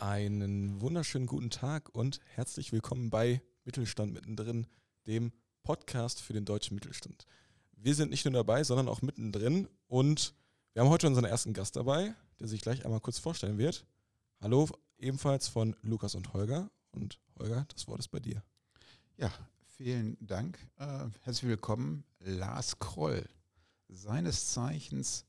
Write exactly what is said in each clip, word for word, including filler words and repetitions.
Einen wunderschönen guten Tag und herzlich willkommen bei Mittelstand mittendrin, dem Podcast für den deutschen Mittelstand. Wir sind nicht nur dabei, sondern auch mittendrin und wir haben heute unseren ersten Gast dabei, der sich gleich einmal kurz vorstellen wird. Hallo, ebenfalls von Lukas und Holger. Und Holger, das Wort ist bei dir. Ja, vielen Dank. Äh, herzlich willkommen, Lars Kroll, seines Zeichens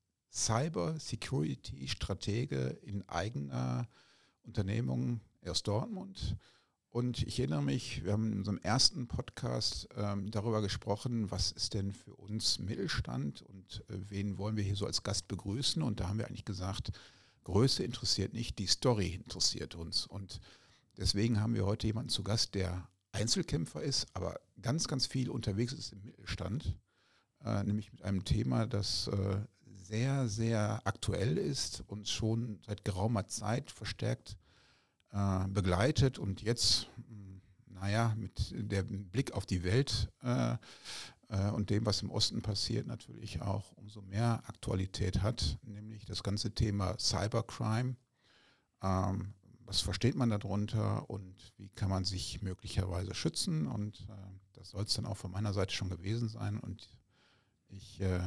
Cyber-Security-Stratege in eigener Unternehmung aus Dortmund. Und ich erinnere mich, wir haben in unserem ersten Podcast ähm, darüber gesprochen, was ist denn für uns Mittelstand und äh, wen wollen wir hier so als Gast begrüßen. Und da haben wir eigentlich gesagt, Größe interessiert nicht, die Story interessiert uns. Und deswegen haben wir heute jemanden zu Gast, der Einzelkämpfer ist, aber ganz, ganz viel unterwegs ist im Mittelstand, äh, nämlich mit einem Thema, das äh, sehr, sehr aktuell ist und schon seit geraumer Zeit verstärkt äh, begleitet und jetzt, mh, naja, mit dem Blick auf die Welt äh, äh, und dem, was im Osten passiert, natürlich auch umso mehr Aktualität hat, nämlich das ganze Thema Cybercrime. Ähm, was versteht man darunter und wie kann man sich möglicherweise schützen? Und äh, das soll es dann auch von meiner Seite schon gewesen sein. Und ich äh,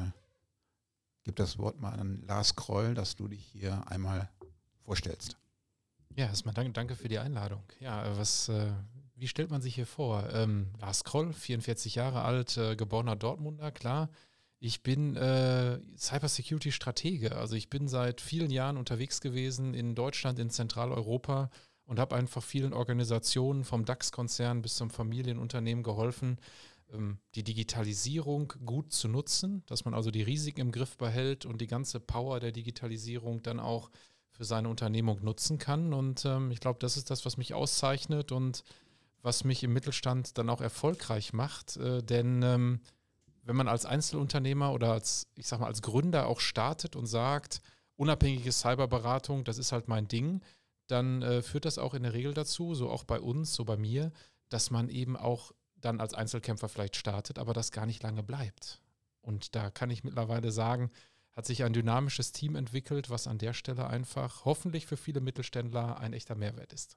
gebe das Wort mal an Lars Kroll, dass du dich hier einmal vorstellst. Ja, erstmal danke, danke für die Einladung. Ja, was, äh, wie stellt man sich hier vor? Ähm, Lars Kroll, vierundvierzig Jahre alt, äh, geborener Dortmunder, klar. Ich bin äh, Cybersecurity-Stratege, also ich bin seit vielen Jahren unterwegs gewesen in Deutschland, in Zentraleuropa und habe einfach vielen Organisationen vom DAX-Konzern bis zum Familienunternehmen geholfen, ähm, die Digitalisierung gut zu nutzen, dass man also die Risiken im Griff behält und die ganze Power der Digitalisierung dann auch für seine Unternehmung nutzen kann. Und ähm, ich glaube, das ist das, was mich auszeichnet und was mich im Mittelstand dann auch erfolgreich macht, äh, denn ähm, wenn man als Einzelunternehmer oder als, ich sag mal, als Gründer auch startet und sagt, unabhängige Cyberberatung, das ist halt mein Ding, dann äh, führt das auch in der Regel dazu, so auch bei uns, so bei mir, dass man eben auch dann als Einzelkämpfer vielleicht startet, aber das gar nicht lange bleibt. Und da kann ich mittlerweile sagen, hat sich ein dynamisches Team entwickelt, was an der Stelle einfach hoffentlich für viele Mittelständler ein echter Mehrwert ist.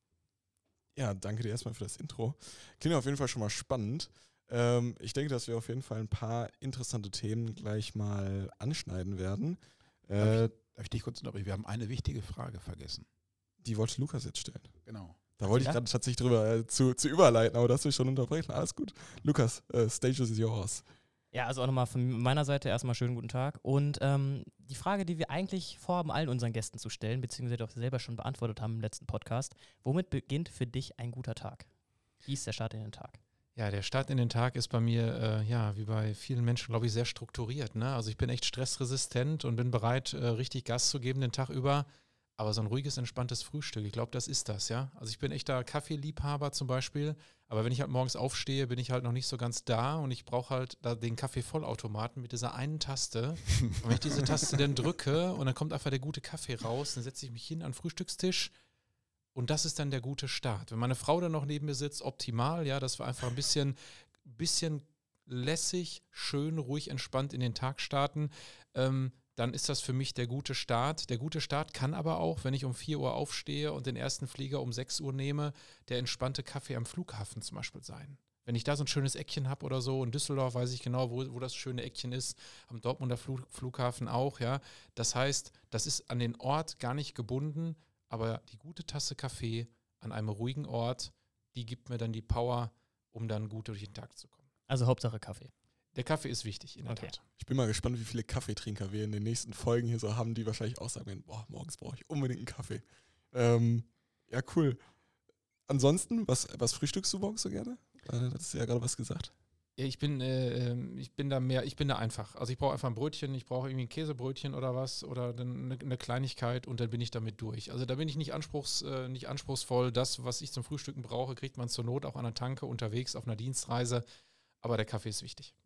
Ja, danke dir erstmal für das Intro. Klingt auf jeden Fall schon mal spannend. Ähm, ich denke, dass wir auf jeden Fall ein paar interessante Themen gleich mal anschneiden werden. Äh, Darf ich, darf ich dich kurz unterbrechen? Wir haben eine wichtige Frage vergessen. Die wollte Lukas jetzt stellen. Genau. Da wollte ich gerade tatsächlich drüber äh, zu, zu überleiten, aber das will ich schon unterbrechen. Alles gut. Lukas, äh, stage is yours. Ja, also auch nochmal von meiner Seite erstmal schönen guten Tag. Und ähm, die Frage, die wir eigentlich vorhaben, allen unseren Gästen zu stellen, beziehungsweise auch selber schon beantwortet haben im letzten Podcast, womit beginnt für dich ein guter Tag? Wie ist der Start in den Tag? Ja, der Start in den Tag ist bei mir, äh, ja, wie bei vielen Menschen, glaube ich, sehr strukturiert. Ne? Also ich bin echt stressresistent und bin bereit, äh, richtig Gas zu geben den Tag über. Aber so ein ruhiges, entspanntes Frühstück, ich glaube, das ist das, ja. Also ich bin echter Kaffeeliebhaber zum Beispiel, aber wenn ich halt morgens aufstehe, bin ich halt noch nicht so ganz da und ich brauche halt da den Kaffeevollautomaten mit dieser einen Taste. Und wenn ich diese Taste dann drücke und dann kommt einfach der gute Kaffee raus, dann setze ich mich hin an den Frühstückstisch. Und das ist dann der gute Start. Wenn meine Frau dann noch neben mir sitzt, optimal, ja, dass wir einfach ein bisschen, bisschen lässig, schön, ruhig, entspannt in den Tag starten, ähm, dann ist das für mich der gute Start. Der gute Start kann aber auch, wenn ich um vier Uhr aufstehe und den ersten Flieger um sechs Uhr nehme, der entspannte Kaffee am Flughafen zum Beispiel sein. Wenn ich da so ein schönes Eckchen habe oder so, in Düsseldorf weiß ich genau, wo, wo das schöne Eckchen ist, am Dortmunder Flug, Flughafen auch, ja. Das heißt, das ist an den Ort gar nicht gebunden, aber die gute Tasse Kaffee an einem ruhigen Ort, die gibt mir dann die Power, um dann gut durch den Tag zu kommen. Also Hauptsache Kaffee. Der Kaffee ist wichtig, in der Okay. Tat. Ich bin mal gespannt, wie viele Kaffeetrinker wir in den nächsten Folgen hier so haben, die wahrscheinlich auch sagen werden, boah, morgens brauche ich unbedingt einen Kaffee. Ähm, ja, cool. Ansonsten, was, was frühstückst du morgens so gerne? Äh, das ist ja gerade was gesagt. Ja, ich bin, äh, ich bin da mehr, ich bin da einfach. Also ich brauche einfach ein Brötchen, ich brauche irgendwie ein Käsebrötchen oder was oder eine, eine Kleinigkeit und dann bin ich damit durch. Also da bin ich nicht, anspruchs, äh, nicht anspruchsvoll. Das, was ich zum Frühstücken brauche, kriegt man zur Not auch an der Tanke unterwegs auf einer Dienstreise. Aber der Kaffee ist wichtig.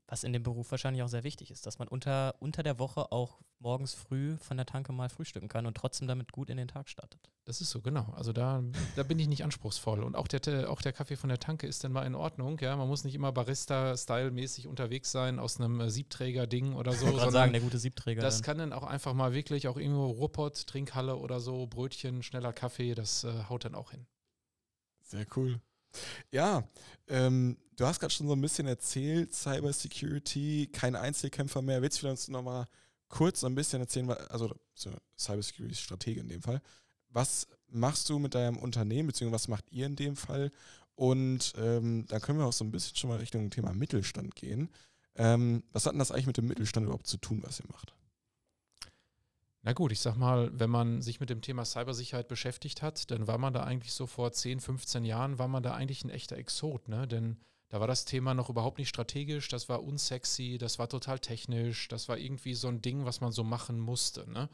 Was in dem Beruf wahrscheinlich auch sehr wichtig ist, dass man unter, unter der Woche auch morgens früh von der Tanke mal frühstücken kann und trotzdem damit gut in den Tag startet. Das ist so, genau. Also da, da bin ich nicht anspruchsvoll. Und auch der, auch der Kaffee von der Tanke ist dann mal in Ordnung. Ja, man muss nicht immer Barista-Style-mäßig unterwegs sein aus einem äh, Siebträger-Ding oder so. Ich wollte gerade sagen, der gute Siebträger. Das dann. kann dann auch einfach mal wirklich auch irgendwo Ruhrpott, Trinkhalle oder so, Brötchen, schneller Kaffee, das äh, haut dann auch hin. Sehr cool. Ja, ähm, du hast gerade schon so ein bisschen erzählt, Cybersecurity, kein Einzelkämpfer mehr. Willst du uns nochmal kurz so ein bisschen erzählen, also so Cybersecurity-Stratege in dem Fall, was machst du mit deinem Unternehmen, beziehungsweise was macht ihr in dem Fall? Und ähm, dann können wir auch so ein bisschen schon mal Richtung Thema Mittelstand gehen. Ähm, was hat denn das eigentlich mit dem Mittelstand überhaupt zu tun, was ihr macht? Na gut, ich sag mal, wenn man sich mit dem Thema Cybersicherheit beschäftigt hat, dann war man da eigentlich so vor zehn, fünfzehn Jahren, war man da eigentlich ein echter Exot, ne? Denn da war das Thema noch überhaupt nicht strategisch, das war unsexy, das war total technisch, das war irgendwie so ein Ding, was man so machen musste, ne?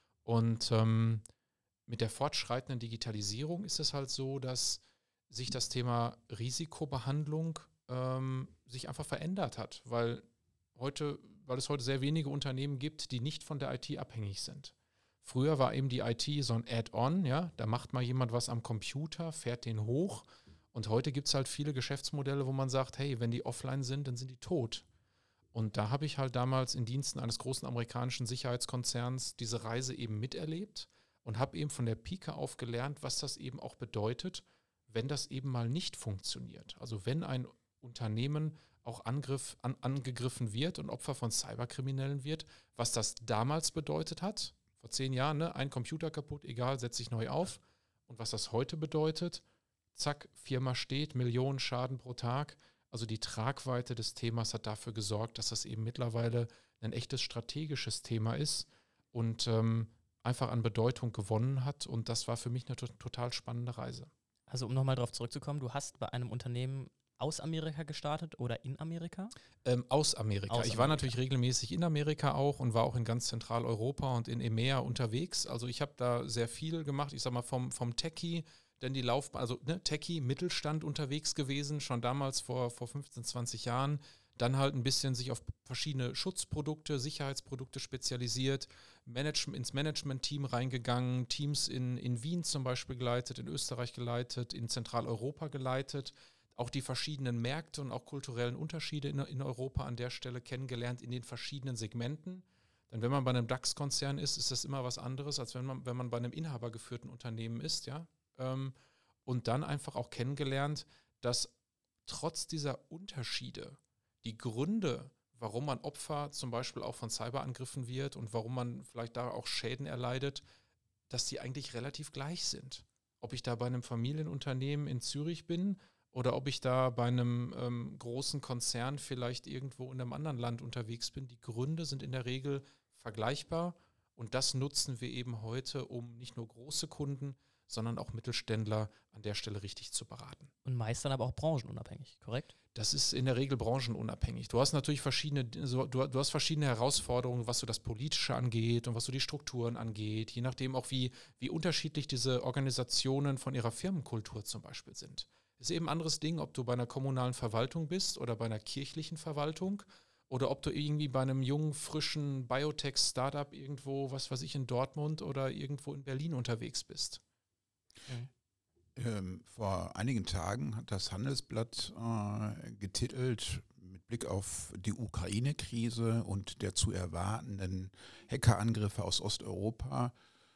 Und ähm, mit der fortschreitenden Digitalisierung ist es halt so, dass sich das Thema Risikobehandlung ähm, sich einfach verändert hat, weil heute, weil es heute sehr wenige Unternehmen gibt, die nicht von der I T abhängig sind. Früher war eben die I T so ein Add-on, ja, da macht mal jemand was am Computer, fährt den hoch und heute gibt es halt viele Geschäftsmodelle, wo man sagt, hey, wenn die offline sind, dann sind die tot. Und da habe ich halt damals in Diensten eines großen amerikanischen Sicherheitskonzerns diese Reise eben miterlebt und habe eben von der Pike auf gelernt, was das eben auch bedeutet, wenn das eben mal nicht funktioniert. Also wenn ein Unternehmen auch Angriff, an, angegriffen wird und Opfer von Cyberkriminellen wird, was das damals bedeutet hat, vor zehn Jahren, ne, ein Computer kaputt, egal, setze ich neu auf. Und was das heute bedeutet, zack, Firma steht, Millionen Schaden pro Tag. Also die Tragweite des Themas hat dafür gesorgt, dass das eben mittlerweile ein echtes strategisches Thema ist und ähm, einfach an Bedeutung gewonnen hat. Und das war für mich eine to- total spannende Reise. Also um nochmal darauf zurückzukommen, du hast bei einem Unternehmen aus Amerika gestartet oder in Amerika? Ähm, aus Amerika. Aus ich war Amerika. natürlich regelmäßig in Amerika auch und war auch in ganz Zentraleuropa und in EMEA unterwegs. Also ich habe da sehr viel gemacht. Ich sag mal vom, vom Techie, denn die Laufbahn, also ne, Techie, Mittelstand unterwegs gewesen, schon damals vor, vor fünfzehn, zwanzig Jahren. Dann halt ein bisschen sich auf verschiedene Schutzprodukte, Sicherheitsprodukte spezialisiert, Management, ins Management-Team reingegangen, Teams in, in Wien zum Beispiel geleitet, in Österreich geleitet, in Zentraleuropa geleitet. Auch die verschiedenen Märkte und auch kulturellen Unterschiede in, in Europa an der Stelle kennengelernt in den verschiedenen Segmenten. Denn wenn man bei einem DAX-Konzern ist, ist das immer was anderes, als wenn man, wenn man bei einem inhabergeführten Unternehmen ist. Ja? Ähm, und dann einfach auch kennengelernt, dass trotz dieser Unterschiede die Gründe, warum man Opfer zum Beispiel auch von Cyberangriffen wird und warum man vielleicht da auch Schäden erleidet, dass die eigentlich relativ gleich sind. Ob ich da bei einem Familienunternehmen in Zürich bin oder ob ich da bei einem ähm, großen Konzern vielleicht irgendwo in einem anderen Land unterwegs bin. Die Gründe sind in der Regel vergleichbar und das nutzen wir eben heute, um nicht nur große Kunden, sondern auch Mittelständler an der Stelle richtig zu beraten. Und meist dann aber auch branchenunabhängig, korrekt? Das ist in der Regel branchenunabhängig. Du hast natürlich verschiedene, so, du, du hast verschiedene Herausforderungen, was so das Politische angeht und was so die Strukturen angeht, je nachdem auch, wie, wie unterschiedlich diese Organisationen von ihrer Firmenkultur zum Beispiel sind. Ist eben ein anderes Ding, ob du bei einer kommunalen Verwaltung bist oder bei einer kirchlichen Verwaltung oder ob du irgendwie bei einem jungen, frischen Biotech-Startup irgendwo, was weiß ich, in Dortmund oder irgendwo in Berlin unterwegs bist. Mhm. Ähm, vor einigen Tagen hat das Handelsblatt äh, getitelt, mit Blick auf die Ukraine-Krise und der zu erwartenden Hackerangriffe aus Osteuropa,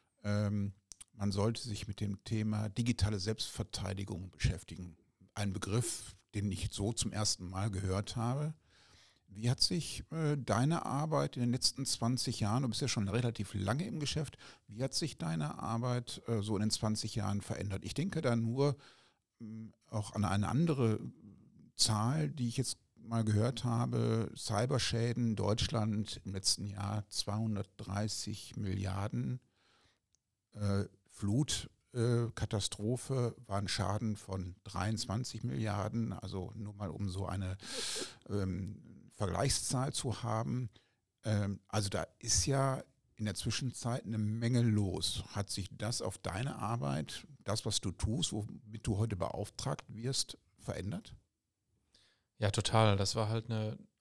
ähm, man sollte sich mit dem Thema digitale Selbstverteidigung beschäftigen. Ein Begriff, den ich so zum ersten Mal gehört habe. Wie hat sich äh, deine Arbeit in den letzten zwanzig Jahren, du bist ja schon relativ lange im Geschäft, wie hat sich deine Arbeit äh, so in den zwanzig Jahren verändert? Ich denke da nur ähm, auch an eine andere Zahl, die ich jetzt mal gehört habe. Cyberschäden in Deutschland im letzten Jahr zweihundertdreißig Milliarden. Äh, Flutkatastrophe äh, war ein Schaden von dreiundzwanzig Milliarden, also nur mal um so eine ähm, Vergleichszahl zu haben. Ähm, also da ist ja in der Zwischenzeit eine Menge los. Hat sich das auf deine Arbeit, das, was du tust, womit du heute beauftragt wirst, verändert? Ja, total. Das war halt eine, auch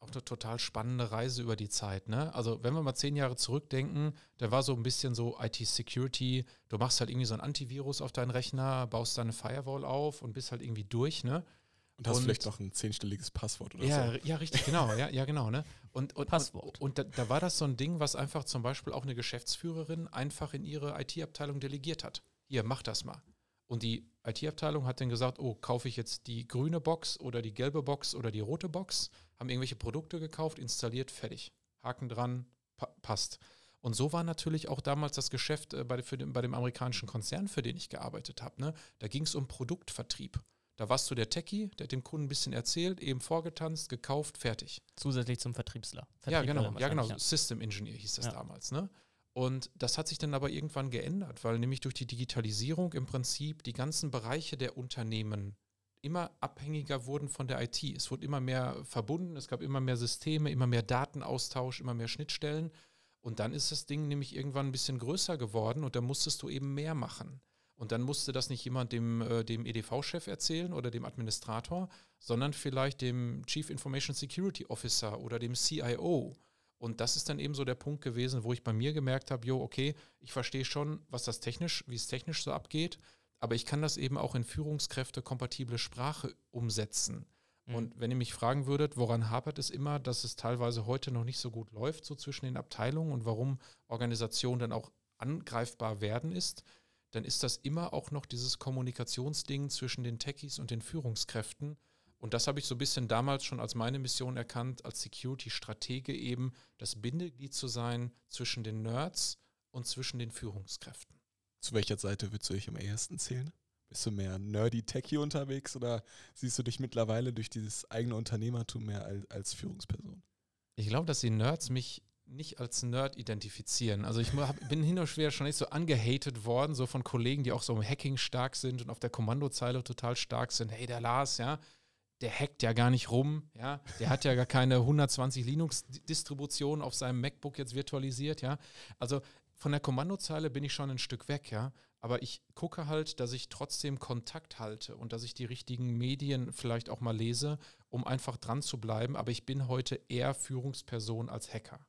auch eine total spannende Reise über die Zeit. Ne? Also wenn wir mal zehn Jahre zurückdenken, da war so ein bisschen so I T-Security, du machst halt irgendwie so ein Antivirus auf deinen Rechner, baust deine Firewall auf und bist halt irgendwie durch, ne? Und hast Und- vielleicht noch ein zehnstelliges Passwort oder Ja, so. ja, richtig, genau, ja, ja, genau, ne? Und, und, Passwort. Und, und da, da war das so ein Ding, was einfach zum Beispiel auch eine Geschäftsführerin einfach in ihre I T-Abteilung delegiert hat. Hier, mach das mal. Und die I T-Abteilung hat dann gesagt, oh, kaufe ich jetzt die grüne Box oder die gelbe Box oder die rote Box, haben irgendwelche Produkte gekauft, installiert, fertig. Haken dran, pa- passt. Und so war natürlich auch damals das Geschäft äh, bei, für den, bei dem amerikanischen Konzern, für den ich gearbeitet habe. Ne? Da ging es um Produktvertrieb. Da warst du der Techie, der hat dem Kunden ein bisschen erzählt, eben vorgetanzt, gekauft, fertig. Zusätzlich zum Vertriebsler. Ja, Vertriebler genau, dann ja, genau. wahrscheinlich, System Engineer hieß das Ja. damals, ne? Und das hat sich dann aber irgendwann geändert, weil nämlich durch die Digitalisierung im Prinzip die ganzen Bereiche der Unternehmen immer abhängiger wurden von der I T. Es wurde immer mehr verbunden, es gab immer mehr Systeme, immer mehr Datenaustausch, immer mehr Schnittstellen. Und dann ist das Ding nämlich irgendwann ein bisschen größer geworden und da musstest du eben mehr machen. Und dann musste das nicht jemand dem, äh, dem E D V-Chef erzählen oder dem Administrator, sondern vielleicht dem Chief Information Security Officer oder dem C I O. Und das ist dann eben so der Punkt gewesen, wo ich bei mir gemerkt habe, jo, okay, ich verstehe schon, was das technisch, wie es technisch so abgeht, aber ich kann das eben auch in führungskräftekompatible Sprache umsetzen. Mhm. Und wenn ihr mich fragen würdet, woran hapert es immer, dass es teilweise heute noch nicht so gut läuft, so zwischen den Abteilungen und warum Organisationen dann auch angreifbar werden ist, dann ist das immer auch noch dieses Kommunikationsding zwischen den Techies und den Führungskräften. Und das habe ich so ein bisschen damals schon als meine Mission erkannt, als Security-Stratege eben, das Bindeglied zu sein zwischen den Nerds und zwischen den Führungskräften. Zu welcher Seite würdest du dich am ehesten zählen? Bist du mehr nerdy-techie unterwegs oder siehst du dich mittlerweile durch dieses eigene Unternehmertum mehr als, als Führungsperson? Ich glaube, dass die Nerds mich nicht als Nerd identifizieren. Also ich hab, bin hin und schwer schon nicht so angehatet worden, so von Kollegen, die auch so im Hacking stark sind und auf der Kommandozeile total stark sind. Hey, der Lars, ja, der hackt ja gar nicht rum, ja, der hat ja gar keine hundertzwanzig Linux-Distributionen auf seinem MacBook jetzt virtualisiert, ja. Also von der Kommandozeile bin ich schon ein Stück weg, ja. Aber ich gucke halt, dass ich trotzdem Kontakt halte und dass ich die richtigen Medien vielleicht auch mal lese, um einfach dran zu bleiben. Aber ich bin heute eher Führungsperson als Hacker.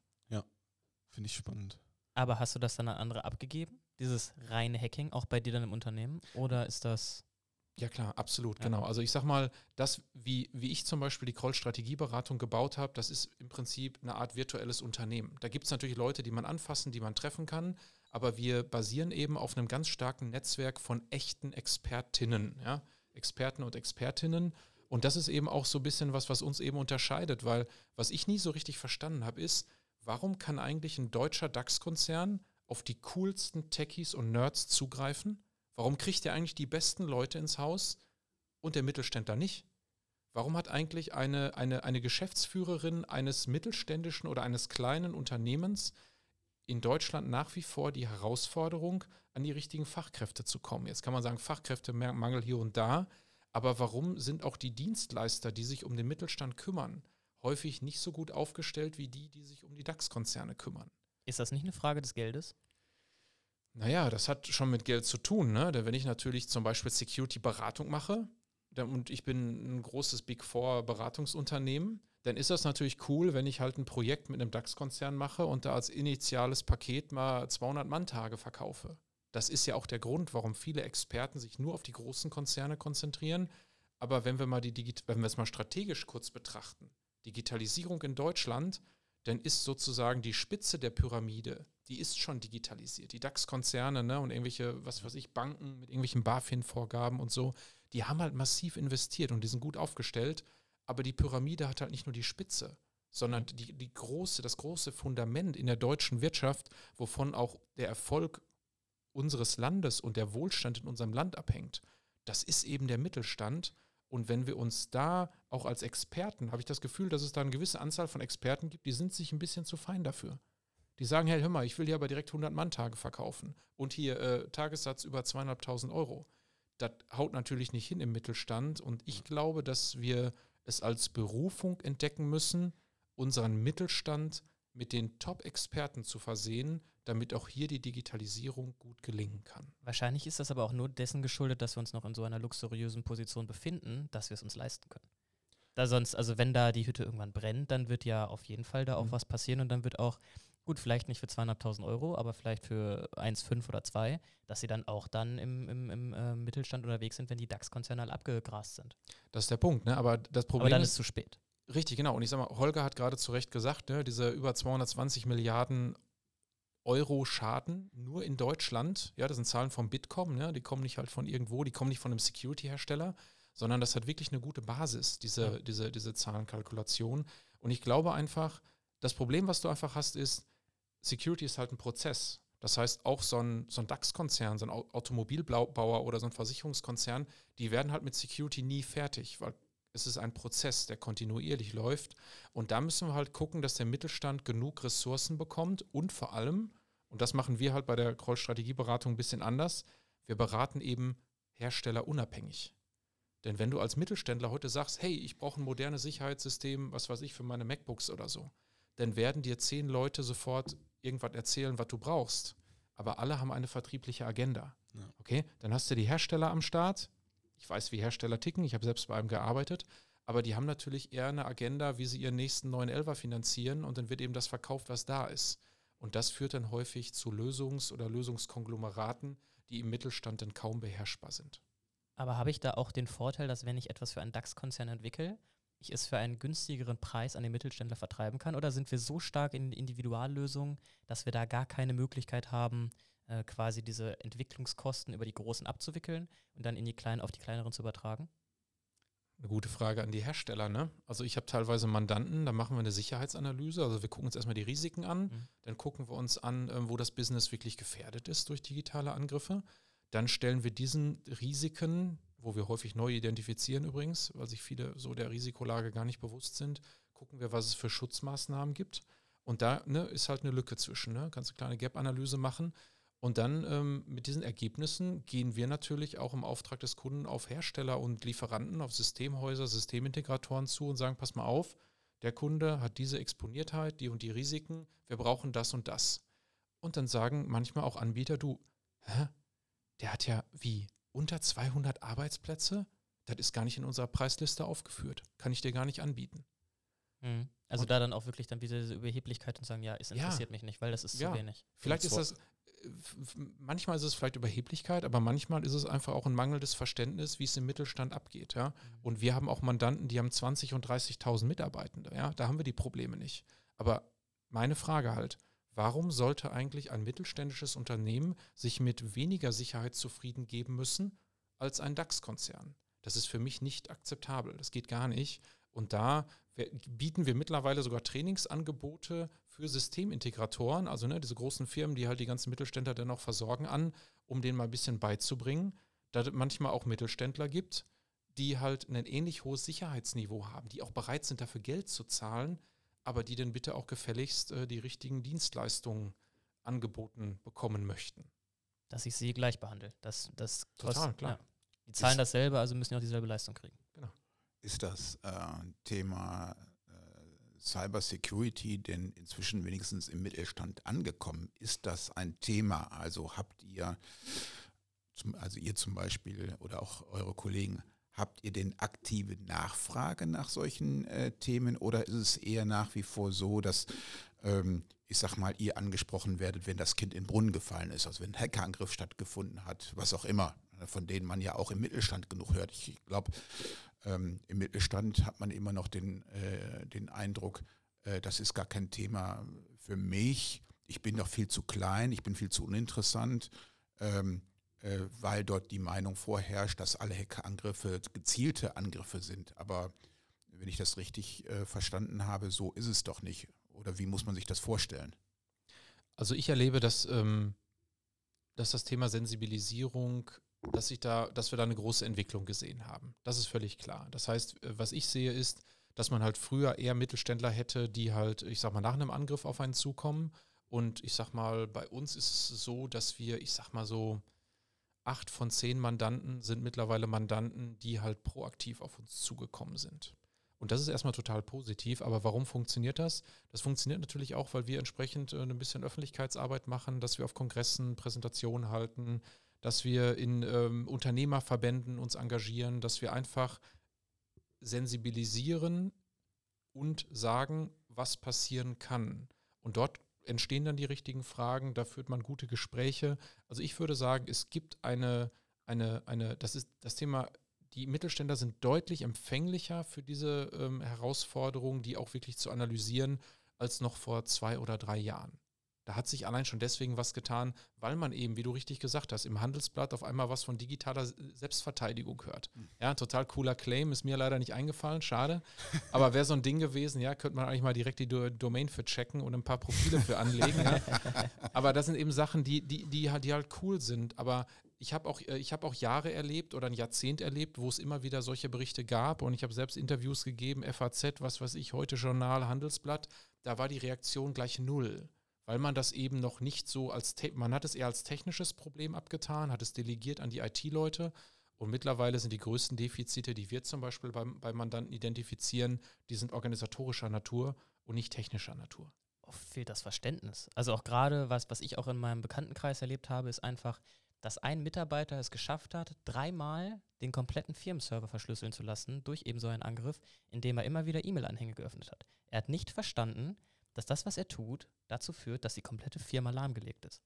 Finde ich spannend. Aber hast du das dann an andere abgegeben? Dieses reine Hacking, auch bei dir dann im Unternehmen? Oder ist das... Ja klar, absolut, Ja. genau. Also ich sag mal, das, wie, wie ich zum Beispiel die Kroll-Strategieberatung gebaut habe, das ist im Prinzip eine Art virtuelles Unternehmen. Da gibt es natürlich Leute, die man anfassen, die man treffen kann, aber wir basieren eben auf einem ganz starken Netzwerk von echten Expertinnen, ja, Experten und Expertinnen. Und das ist eben auch so ein bisschen was, was uns eben unterscheidet, weil was ich nie so richtig verstanden habe, ist, warum kann eigentlich ein deutscher DAX-Konzern auf die coolsten Techies und Nerds zugreifen? Warum kriegt er eigentlich die besten Leute ins Haus und der Mittelständler nicht? Warum hat eigentlich eine, eine, eine Geschäftsführerin eines mittelständischen oder eines kleinen Unternehmens in Deutschland nach wie vor die Herausforderung, an die richtigen Fachkräfte zu kommen? Jetzt kann man sagen, Fachkräftemangel hier und da, aber warum sind auch die Dienstleister, die sich um den Mittelstand kümmern, häufig nicht so gut aufgestellt wie die, die sich um die DAX-Konzerne kümmern? Ist das nicht eine Frage des Geldes? Naja, das hat schon mit Geld zu tun, ne? Denn wenn ich natürlich zum Beispiel Security-Beratung mache dann, und ich bin ein großes Big Four-Beratungsunternehmen, dann ist das natürlich cool, wenn ich halt ein Projekt mit einem DAX-Konzern mache und da als initiales Paket mal zweihundert Mann-Tage verkaufe. Das ist ja auch der Grund, warum viele Experten sich nur auf die großen Konzerne konzentrieren. Aber wenn wir mal die Digit- wenn wir es mal strategisch kurz betrachten, Digitalisierung in Deutschland, dann ist sozusagen die Spitze der Pyramide, die ist schon digitalisiert. Die DAX-Konzerne, ne, und irgendwelche, was weiß ich, Banken mit irgendwelchen BaFin-Vorgaben und so, die haben halt massiv investiert und die sind gut aufgestellt. Aber die Pyramide hat halt nicht nur die Spitze, sondern die, die große, das große Fundament in der deutschen Wirtschaft, wovon auch der Erfolg unseres Landes und der Wohlstand in unserem Land abhängt. Das ist eben der Mittelstand. Und wenn wir uns da auch als Experten, habe ich das Gefühl, dass es da eine gewisse Anzahl von Experten gibt, die sind sich ein bisschen zu fein dafür. Die sagen, hey, hör mal, ich will hier aber direkt hundert Mann-Tage verkaufen und hier äh, Tagessatz über zweieinhalbtausend Euro. Das haut natürlich nicht hin im Mittelstand und ich glaube, dass wir es als Berufung entdecken müssen, unseren Mittelstand mit den Top-Experten zu versehen, damit auch hier die Digitalisierung gut gelingen kann. Wahrscheinlich ist das aber auch nur dessen geschuldet, dass wir uns noch in so einer luxuriösen Position befinden, dass wir es uns leisten können. Da sonst, also wenn da die Hütte irgendwann brennt, dann wird ja auf jeden Fall da auch Mhm. was passieren und dann wird auch, gut, vielleicht nicht für zweieinhalbtausend Euro, aber vielleicht für eins Komma fünf oder zwei, dass sie dann auch dann im, im, im äh, Mittelstand unterwegs sind, wenn die DAX-Konzerne alle abgegrast sind. Das ist der Punkt, ne? Aber das Problem Aber dann ist, ist es zu spät. richtig, genau. Und ich sag mal, Holger hat gerade zu Recht gesagt, ne, diese über zweihundertzwanzig Milliarden Euro Schaden nur in Deutschland, ja, das sind Zahlen vom Bitkom, ne, die kommen nicht halt von irgendwo, die kommen nicht von einem Security-Hersteller, sondern das hat wirklich eine gute Basis, diese, Ja. diese, diese Zahlenkalkulation. Und ich glaube einfach, das Problem, was du einfach hast, ist, Security ist halt ein Prozess. Das heißt, auch so ein, so ein DAX-Konzern, so ein Au- Automobilbauer oder so ein Versicherungskonzern, die werden halt mit Security nie fertig, weil es ist ein Prozess, der kontinuierlich läuft. Und da müssen wir halt gucken, dass der Mittelstand genug Ressourcen bekommt und vor allem, und das machen wir halt bei der Kroll-Strategieberatung ein bisschen anders, wir beraten eben Hersteller unabhängig. Denn wenn du als Mittelständler heute sagst, hey, ich brauche ein modernes Sicherheitssystem, was weiß ich, für meine MacBooks oder so, dann werden dir zehn Leute sofort irgendwas erzählen, was du brauchst. Aber alle haben eine vertriebliche Agenda. Ja. Okay, dann hast du die Hersteller am Start. Ich weiß, wie Hersteller ticken, ich habe selbst bei einem gearbeitet, aber die haben natürlich eher eine Agenda, wie sie ihren nächsten neuen Elfer finanzieren und dann wird eben das verkauft, was da ist. Und das führt dann häufig zu Lösungs- oder Lösungskonglomeraten, die im Mittelstand dann kaum beherrschbar sind. Aber habe ich da auch den Vorteil, dass wenn ich etwas für einen DAX-Konzern entwickle, ich es für einen günstigeren Preis an den Mittelständler vertreiben kann? Oder sind wir so stark in Individuallösungen, dass wir da gar keine Möglichkeit haben, äh, quasi diese Entwicklungskosten über die Großen abzuwickeln und dann in die kleinen auf die kleineren zu übertragen? Eine gute Frage an die Hersteller, ne? Also ich habe teilweise Mandanten, da machen wir eine Sicherheitsanalyse, also wir gucken uns erstmal die Risiken an, Mhm. dann gucken wir uns an, ähm, wo das Business wirklich gefährdet ist durch digitale Angriffe. Dann stellen wir diesen Risiken, wo wir häufig neu identifizieren übrigens, weil sich viele so der Risikolage gar nicht bewusst sind, gucken wir, was es für Schutzmaßnahmen gibt. Und da ne, ist halt eine Lücke zwischen, ne? Kannst du eine kleine Gap-Analyse machen. Und dann ähm, mit diesen Ergebnissen gehen wir natürlich auch im Auftrag des Kunden auf Hersteller und Lieferanten, auf Systemhäuser, Systemintegratoren zu und sagen, pass mal auf, der Kunde hat diese Exponiertheit, die und die Risiken, wir brauchen das und das. Und dann sagen manchmal auch Anbieter, du, hä? Der hat ja wie unter zweihundert Arbeitsplätze, das ist gar nicht in unserer Preisliste aufgeführt, kann ich dir gar nicht anbieten. Mhm. Also Und- da dann auch wirklich dann wieder diese Überheblichkeit und sagen, ja, es Ja. interessiert mich nicht, weil das ist Ja. zu wenig. Vielleicht ist zwar- das, äh, f- f- manchmal ist es vielleicht Überheblichkeit, aber manchmal ist es einfach auch ein mangelndes Verständnis, wie es im Mittelstand abgeht. Ja? Und wir haben auch Mandanten, die haben zwanzig und dreißigtausend Mitarbeitende. Ja? Da haben wir die Probleme nicht. Aber meine Frage halt, warum sollte eigentlich ein mittelständisches Unternehmen sich mit weniger Sicherheit zufrieden geben müssen als ein DAX-Konzern? Das ist für mich nicht akzeptabel. Das geht gar nicht. Und da wir- bieten wir mittlerweile sogar Trainingsangebote für Systemintegratoren, also ne, diese großen Firmen, die halt die ganzen Mittelständler dann auch versorgen, an, um denen mal ein bisschen beizubringen, dass es manchmal auch Mittelständler gibt, die halt ein ähnlich hohes Sicherheitsniveau haben, die auch bereit sind, dafür Geld zu zahlen, aber die dann bitte auch gefälligst äh, die richtigen Dienstleistungen angeboten bekommen möchten. Dass ich sie gleich behandle. Das, das Total, kostet- klar. Ja. Die zahlen Ist- dasselbe, also müssen die auch dieselbe Leistung kriegen. Ist das äh, Thema äh, Cybersecurity denn inzwischen wenigstens im Mittelstand angekommen? Ist das ein Thema? Also habt ihr, zum, also ihr zum Beispiel oder auch eure Kollegen, habt ihr denn aktive Nachfrage nach solchen äh, Themen oder ist es eher nach wie vor so, dass, ähm, ich sag mal, ihr angesprochen werdet, wenn das Kind in den Brunnen gefallen ist, also wenn ein Hackerangriff stattgefunden hat, was auch immer, von denen man ja auch im Mittelstand genug hört. Ich glaube, ähm, im Mittelstand hat man immer noch den, äh, den Eindruck, äh, das ist gar kein Thema für mich. Ich bin doch viel zu klein, ich bin viel zu uninteressant, ähm, äh, weil dort die Meinung vorherrscht, dass alle Hackerangriffe gezielte Angriffe sind. Aber wenn ich das richtig äh, verstanden habe, so ist es doch nicht. Oder wie muss man sich das vorstellen? Also ich erlebe, dass, ähm, dass das Thema Sensibilisierung, dass ich da, dass wir da eine große Entwicklung gesehen haben. Das ist völlig klar. Das heißt, äh, was ich sehe, ist, dass man halt früher eher Mittelständler hätte, die halt, ich sag mal, nach einem Angriff auf einen zukommen. Und ich sag mal, bei uns ist es so, dass wir, ich sag mal so, acht von zehn Mandanten sind mittlerweile Mandanten, die halt proaktiv auf uns zugekommen sind. Und das ist erstmal total positiv, aber warum funktioniert das? Das funktioniert natürlich auch, weil wir entsprechend äh, ein bisschen Öffentlichkeitsarbeit machen, dass wir auf Kongressen Präsentationen halten, dass wir in ähm, Unternehmerverbänden uns engagieren, dass wir einfach sensibilisieren und sagen, was passieren kann. Und dort entstehen dann die richtigen Fragen, da führt man gute Gespräche. Also ich würde sagen, es gibt eine, eine, eine, das ist das Thema, die Mittelständler sind deutlich empfänglicher für diese ähm, Herausforderungen, die auch wirklich zu analysieren, als noch vor zwei oder drei Jahren. Da hat sich allein schon deswegen was getan, weil man eben, wie du richtig gesagt hast, im Handelsblatt auf einmal was von digitaler Selbstverteidigung hört. Ja, total cooler Claim, ist mir leider nicht eingefallen, schade. Aber wäre so ein Ding gewesen, ja, könnte man eigentlich mal direkt die Do- Domain für checken und ein paar Profile für anlegen. Ja. Aber das sind eben Sachen, die, die, die, halt, die halt cool sind. Aber ich habe auch, ich hab auch Jahre erlebt oder ein Jahrzehnt erlebt, wo es immer wieder solche Berichte gab. Und ich habe selbst Interviews gegeben, F A Z, was weiß ich, Heute Journal, Handelsblatt. Da war die Reaktion gleich null. Weil man das eben noch nicht so als, te- man hat es eher als technisches Problem abgetan, hat es delegiert an die I T-Leute und mittlerweile sind die größten Defizite, die wir zum Beispiel beim, beim Mandanten identifizieren, die sind organisatorischer Natur und nicht technischer Natur. Oft fehlt das Verständnis. Also auch gerade, was, was ich auch in meinem Bekanntenkreis erlebt habe, ist einfach, dass ein Mitarbeiter es geschafft hat, dreimal den kompletten Firmenserver verschlüsseln zu lassen durch eben so einen Angriff, indem er immer wieder E-Mail-Anhänge geöffnet hat. Er hat nicht verstanden, dass das, was er tut, dazu führt, dass die komplette Firma lahmgelegt ist.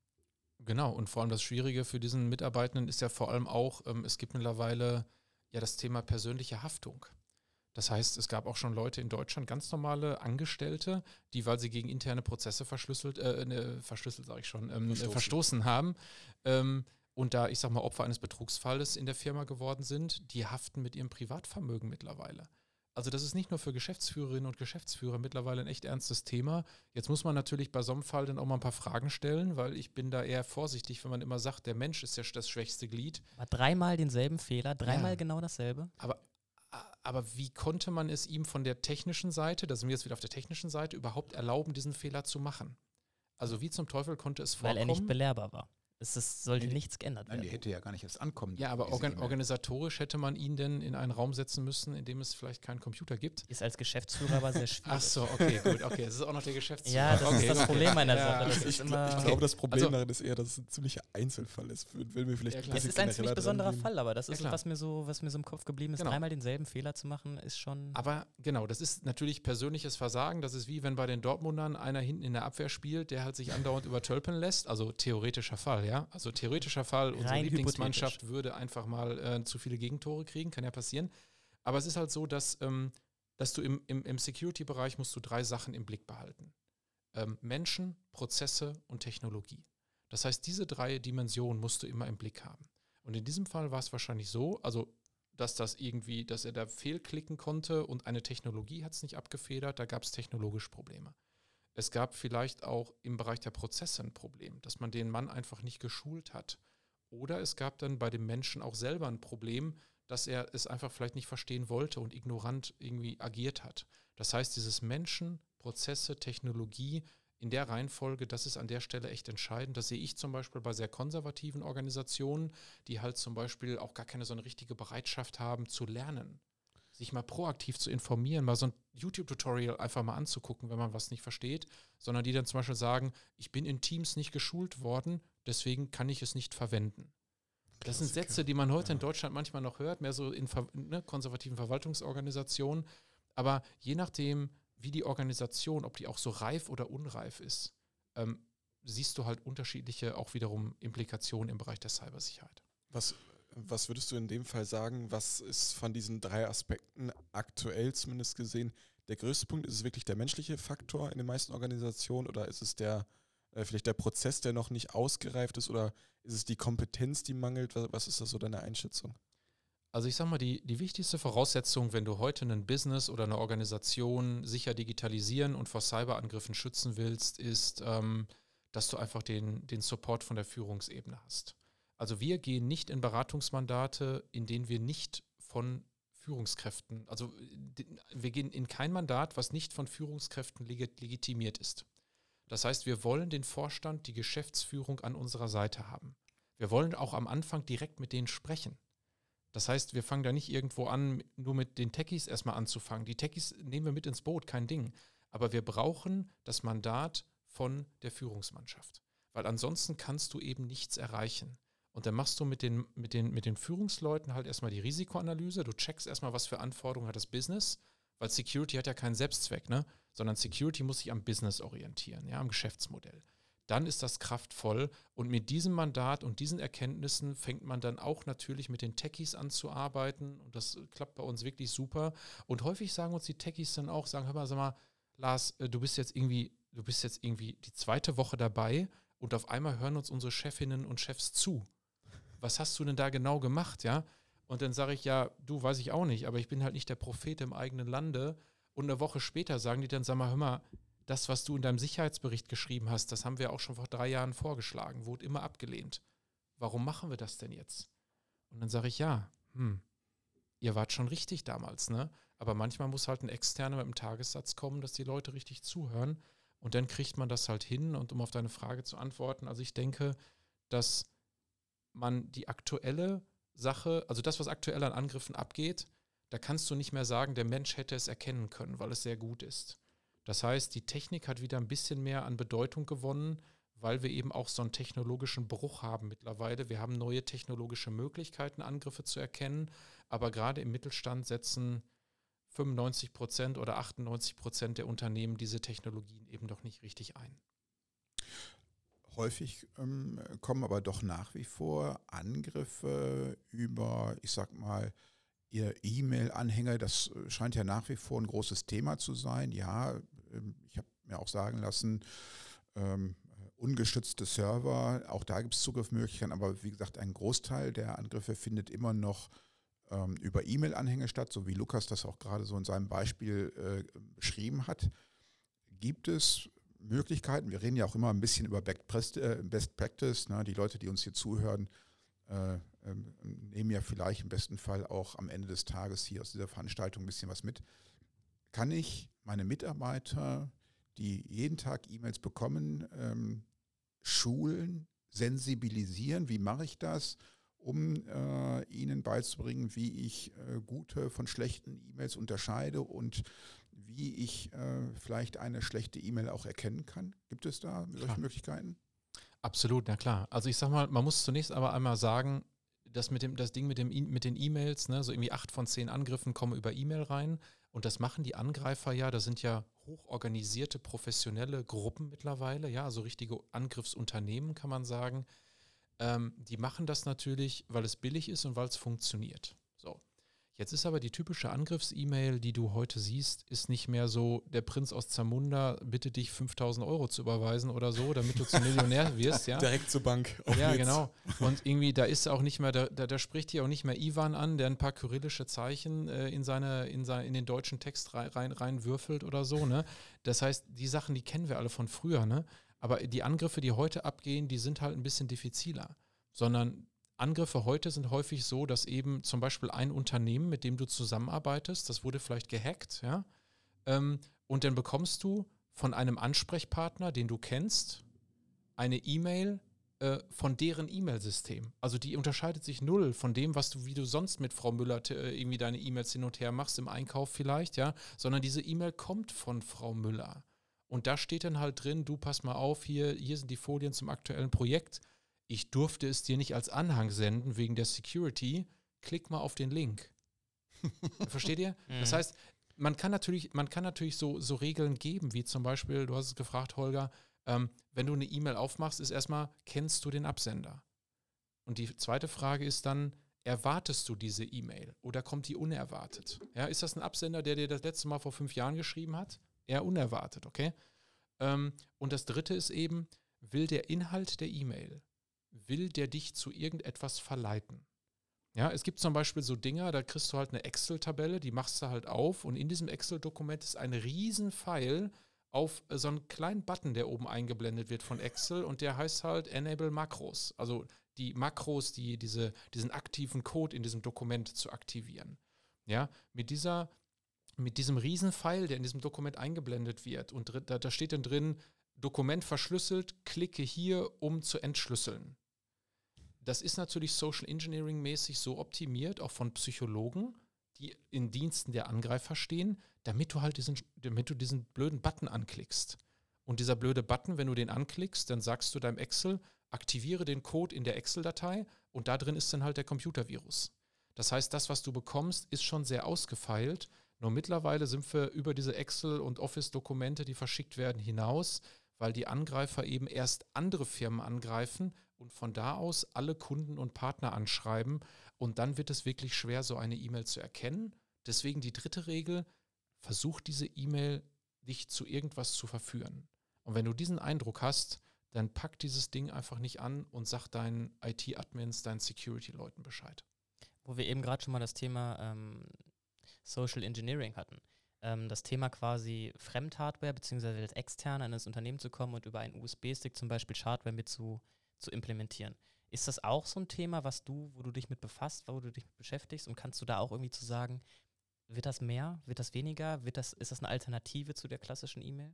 Genau, und vor allem das Schwierige für diesen Mitarbeitenden ist ja vor allem auch, ähm, es gibt mittlerweile ja das Thema persönliche Haftung. Das heißt, es gab auch schon Leute in Deutschland, ganz normale Angestellte, die, weil sie gegen interne Prozesse verschlüsselt, äh, ne, verschlüsselt sage ich schon, ähm, verstoßen. verstoßen haben ähm, und da, ich sag mal, Opfer eines Betrugsfalles in der Firma geworden sind, die haften mit ihrem Privatvermögen mittlerweile. Also das ist nicht nur für Geschäftsführerinnen und Geschäftsführer mittlerweile ein echt ernstes Thema. Jetzt muss man natürlich bei so einem Fall dann auch mal ein paar Fragen stellen, weil ich bin da eher vorsichtig, wenn man immer sagt, der Mensch ist ja das schwächste Glied. Aber dreimal denselben Fehler, dreimal Ja. genau dasselbe. Aber, aber wie konnte man es ihm von der technischen Seite, da sind wir jetzt wieder auf der technischen Seite, überhaupt erlauben, diesen Fehler zu machen? Also wie zum Teufel konnte es vorkommen? Weil er nicht belehrbar war. Es ist, sollte Nee, nichts geändert Nein, werden. die hätte ja gar nicht erst ankommen. Ja, aber diese organ- E-Mail. organisatorisch hätte man ihn denn in einen Raum setzen müssen, in dem es vielleicht keinen Computer gibt. Ist als Geschäftsführer aber sehr schwierig. Ach so, okay, gut, okay. Das ist auch noch der Geschäftsführer. Ja, das okay, ist das okay. Problem an der Ja, Sache. Das okay. ist Ich, immer, ich glaube, das Problem Also- darin ist eher, dass es ein ziemlicher Einzelfall ist. Will mir vielleicht Ja, ein klar. es bisschen ist ein ziemlich genereller besonderer dran gehen. Fall, aber das Ja, ist, klar. was mir so, was mir so im Kopf geblieben ist. Genau. Dreimal denselben Fehler zu machen, ist schon. Aber genau, das ist natürlich persönliches Versagen. Das ist wie wenn bei den Dortmundern einer hinten in der Abwehr spielt, der halt sich andauernd übertölpeln lässt. Also theoretischer Fall, ja. Also theoretischer Fall, unsere Rein Lieblingsmannschaft würde einfach mal äh, zu viele Gegentore kriegen, kann ja passieren. Aber es ist halt so, dass, ähm, dass du im, im, im Security-Bereich musst du drei Sachen im Blick behalten. Ähm, Menschen, Prozesse und Technologie. Das heißt, diese drei Dimensionen musst du immer im Blick haben. Und in diesem Fall war es wahrscheinlich so, also dass das irgendwie, dass er da fehlklicken konnte und eine Technologie hat es nicht abgefedert, da gab es technologische Probleme. Es gab vielleicht auch im Bereich der Prozesse ein Problem, dass man den Mann einfach nicht geschult hat. Oder es gab dann bei dem Menschen auch selber ein Problem, dass er es einfach vielleicht nicht verstehen wollte und ignorant irgendwie agiert hat. Das heißt, dieses Menschen, Prozesse, Technologie in der Reihenfolge, das ist an der Stelle echt entscheidend. Das sehe ich zum Beispiel bei sehr konservativen Organisationen, die halt zum Beispiel auch gar keine so eine richtige Bereitschaft haben zu lernen, sich mal proaktiv zu informieren, mal so ein YouTube-Tutorial einfach mal anzugucken, wenn man was nicht versteht, sondern die dann zum Beispiel sagen, ich bin in Teams nicht geschult worden, deswegen kann ich es nicht verwenden. Das sind Klassiker. Sätze, die man heute Ja. in Deutschland manchmal noch hört, mehr so in ver- ne, konservativen Verwaltungsorganisationen. Aber je nachdem, wie die Organisation, ob die auch so reif oder unreif ist, ähm, siehst du halt unterschiedliche, auch wiederum Implikationen im Bereich der Cybersicherheit. Was, was würdest du in dem Fall sagen, was ist von diesen drei Aspekten aktuell zumindest gesehen der größte Punkt? Ist es wirklich der menschliche Faktor in den meisten Organisationen oder ist es der äh, vielleicht der Prozess, der noch nicht ausgereift ist oder ist es die Kompetenz, die mangelt? Was, was ist das so deine Einschätzung? Also ich sag mal, die, die wichtigste Voraussetzung, wenn du heute ein Business oder eine Organisation sicher digitalisieren und vor Cyberangriffen schützen willst, ist, ähm, dass du einfach den, den Support von der Führungsebene hast. Also wir gehen nicht in Beratungsmandate, in denen wir nicht von Führungskräften, also wir gehen in kein Mandat, was nicht von Führungskräften legitimiert ist. Das heißt, wir wollen den Vorstand, die Geschäftsführung an unserer Seite haben. Wir wollen auch am Anfang direkt mit denen sprechen. Das heißt, wir fangen da nicht irgendwo an, nur mit den Techies erstmal anzufangen. Die Techies nehmen wir mit ins Boot, kein Ding. Aber wir brauchen das Mandat von der Führungsmannschaft. Weil ansonsten kannst du eben nichts erreichen. Und dann machst du mit den, mit den, mit den Führungsleuten halt erstmal die Risikoanalyse. Du checkst erstmal, was für Anforderungen hat das Business, weil Security hat ja keinen Selbstzweck, ne? Sondern Security muss sich am Business orientieren, ja, am Geschäftsmodell. Dann ist das kraftvoll und mit diesem Mandat und diesen Erkenntnissen fängt man dann auch natürlich mit den Techies an zu arbeiten und das klappt bei uns wirklich super. Und häufig sagen uns die Techies dann auch, sagen, hör mal, sag mal, Lars, du bist jetzt irgendwie, du bist jetzt irgendwie die zweite Woche dabei und auf einmal hören uns unsere Chefinnen und Chefs zu. Was hast du denn da genau gemacht, ja? Und dann sage ich, ja, du, weiß ich auch nicht, aber ich bin halt nicht der Prophet im eigenen Lande. Und eine Woche später sagen die dann, sag mal, hör mal, das, was du in deinem Sicherheitsbericht geschrieben hast, das haben wir auch schon vor drei Jahren vorgeschlagen, wurde immer abgelehnt. Warum machen wir das denn jetzt? Und dann sage ich, ja, hm, ihr wart schon richtig damals, ne? Aber manchmal muss halt ein Externer mit einem Tagessatz kommen, dass die Leute richtig zuhören und dann kriegt man das halt hin. Und um auf deine Frage zu antworten, also ich denke, dass man die aktuelle Sache, also das, was aktuell an Angriffen abgeht, da kannst du nicht mehr sagen, der Mensch hätte es erkennen können, weil es sehr gut ist. Das heißt, die Technik hat wieder ein bisschen mehr an Bedeutung gewonnen, weil wir eben auch so einen technologischen Bruch haben mittlerweile. Wir haben neue technologische Möglichkeiten, Angriffe zu erkennen, aber gerade im Mittelstand setzen fünfundneunzig Prozent oder achtundneunzig Prozent der Unternehmen diese Technologien eben doch nicht richtig ein. Häufig ähm, kommen aber doch nach wie vor Angriffe über, ich sag mal, Ihr E-Mail-Anhänger. Das scheint ja nach wie vor ein großes Thema zu sein. Ja, ähm, ich habe mir auch sagen lassen, ähm, ungestützte Server, auch da gibt es Zugriffsmöglichkeiten, aber wie gesagt, ein Großteil der Angriffe findet immer noch ähm, über E-Mail-Anhänge statt, so wie Lukas das auch gerade so in seinem Beispiel äh, beschrieben hat. Gibt es Möglichkeiten, wir reden ja auch immer ein bisschen über Best Practice, ne? Die Leute, die uns hier zuhören, äh, äh, nehmen ja vielleicht im besten Fall auch am Ende des Tages hier aus dieser Veranstaltung ein bisschen was mit. Kann ich meine Mitarbeiter, die jeden Tag E-Mails bekommen, ähm, schulen, sensibilisieren? Wie mache ich das, um äh, ihnen beizubringen, wie ich äh, gute von schlechten E-Mails unterscheide und wie ich äh, vielleicht eine schlechte E-Mail auch erkennen kann? Gibt es da solche Klar. Möglichkeiten? Absolut, na klar. Also ich sag mal, man muss zunächst aber einmal sagen, dass mit dem, das Ding mit, dem, mit den E-Mails, ne, so irgendwie acht von zehn Angriffen kommen über E-Mail rein und das machen die Angreifer ja, das sind ja hochorganisierte, professionelle Gruppen mittlerweile, ja, also richtige Angriffsunternehmen kann man sagen. Ähm, die machen das natürlich, weil es billig ist und weil es funktioniert. So. Jetzt ist aber die typische Angriffs-E-Mail, die du heute siehst, ist nicht mehr so, der Prinz aus Zamunda bittet dich fünftausend Euro zu überweisen oder so, damit du zum Millionär wirst. Ja? Direkt zur Bank. Auf Ja, geht's. genau. Und irgendwie, da ist auch nicht mehr, da, da, da spricht hier auch nicht mehr Ivan an, der ein paar kyrillische Zeichen äh, in, seine, in, seine, in den deutschen Text rein, rein, rein würfelt oder so. Ne? Das heißt, die Sachen, die kennen wir alle von früher. Ne? Aber die Angriffe, die heute abgehen, die sind halt ein bisschen diffiziler. Sondern Angriffe heute sind häufig so, dass eben zum Beispiel ein Unternehmen, mit dem du zusammenarbeitest, das wurde vielleicht gehackt, ja, ähm, und dann bekommst du von einem Ansprechpartner, den du kennst, eine E-Mail äh, von deren E-Mail-System. Also die unterscheidet sich null von dem, was du, wie du sonst mit Frau Müller äh, irgendwie deine E-Mails hin und her machst, im Einkauf vielleicht, ja, sondern diese E-Mail kommt von Frau Müller. Und da steht dann halt drin, du pass mal auf, hier, hier sind die Folien zum aktuellen Projekt. Ich durfte es dir nicht als Anhang senden wegen der Security. Klick mal auf den Link. Versteht ihr? Mhm. Das heißt, man kann natürlich, man kann natürlich so, so Regeln geben, wie zum Beispiel, du hast es gefragt, Holger, ähm, wenn du eine E-Mail aufmachst, ist erstmal, kennst du den Absender? Und die zweite Frage ist dann, erwartest du diese E-Mail oder kommt die unerwartet? Ja, ist das ein Absender, der dir das letzte Mal vor fünf Jahren geschrieben hat? Eher unerwartet, okay? Ähm, und das dritte ist eben, will der Inhalt der E-Mail, will der dich zu irgendetwas verleiten? Ja, es gibt zum Beispiel so Dinger, da kriegst du halt eine Excel-Tabelle, die machst du halt auf und in diesem Excel-Dokument ist ein riesen Pfeil auf so einen kleinen Button, der oben eingeblendet wird von Excel und der heißt halt Enable Makros, also die Makros, die diese, diesen aktiven Code in diesem Dokument zu aktivieren. Ja, mit dieser, mit diesem riesen Pfeil, der in diesem Dokument eingeblendet wird und da, da steht dann drin, Dokument verschlüsselt, klicke hier, um zu entschlüsseln. Das ist natürlich Social Engineering-mäßig so optimiert, auch von Psychologen, die in Diensten der Angreifer stehen, damit du halt diesen, damit du diesen blöden Button anklickst. Und dieser blöde Button, wenn du den anklickst, dann sagst du deinem Excel, aktiviere den Code in der Excel-Datei und da drin ist dann halt der Computervirus. Das heißt, das, was du bekommst, ist schon sehr ausgefeilt. Nur mittlerweile sind wir über diese Excel- und Office-Dokumente, die verschickt werden, hinaus, weil die Angreifer eben erst andere Firmen angreifen und von da aus alle Kunden und Partner anschreiben. Und dann wird es wirklich schwer, so eine E-Mail zu erkennen. Deswegen die dritte Regel, versuch diese E-Mail dich zu irgendwas zu verführen. Und wenn du diesen Eindruck hast, dann pack dieses Ding einfach nicht an und sag deinen I T-Admins, deinen Security-Leuten Bescheid. Wo wir eben gerade schon mal das Thema ähm, Social Engineering hatten. Ähm, das Thema quasi Fremdhardware beziehungsweise als Externe in das Unternehmen zu kommen und über einen U S B-Stick zum Beispiel Schadware mit zu, zu implementieren. Ist das auch so ein Thema, was du, wo du dich mit befasst, wo du dich mit beschäftigst und kannst du da auch irgendwie zu sagen, wird das mehr, wird das weniger, wird das, ist das eine Alternative zu der klassischen E-Mail?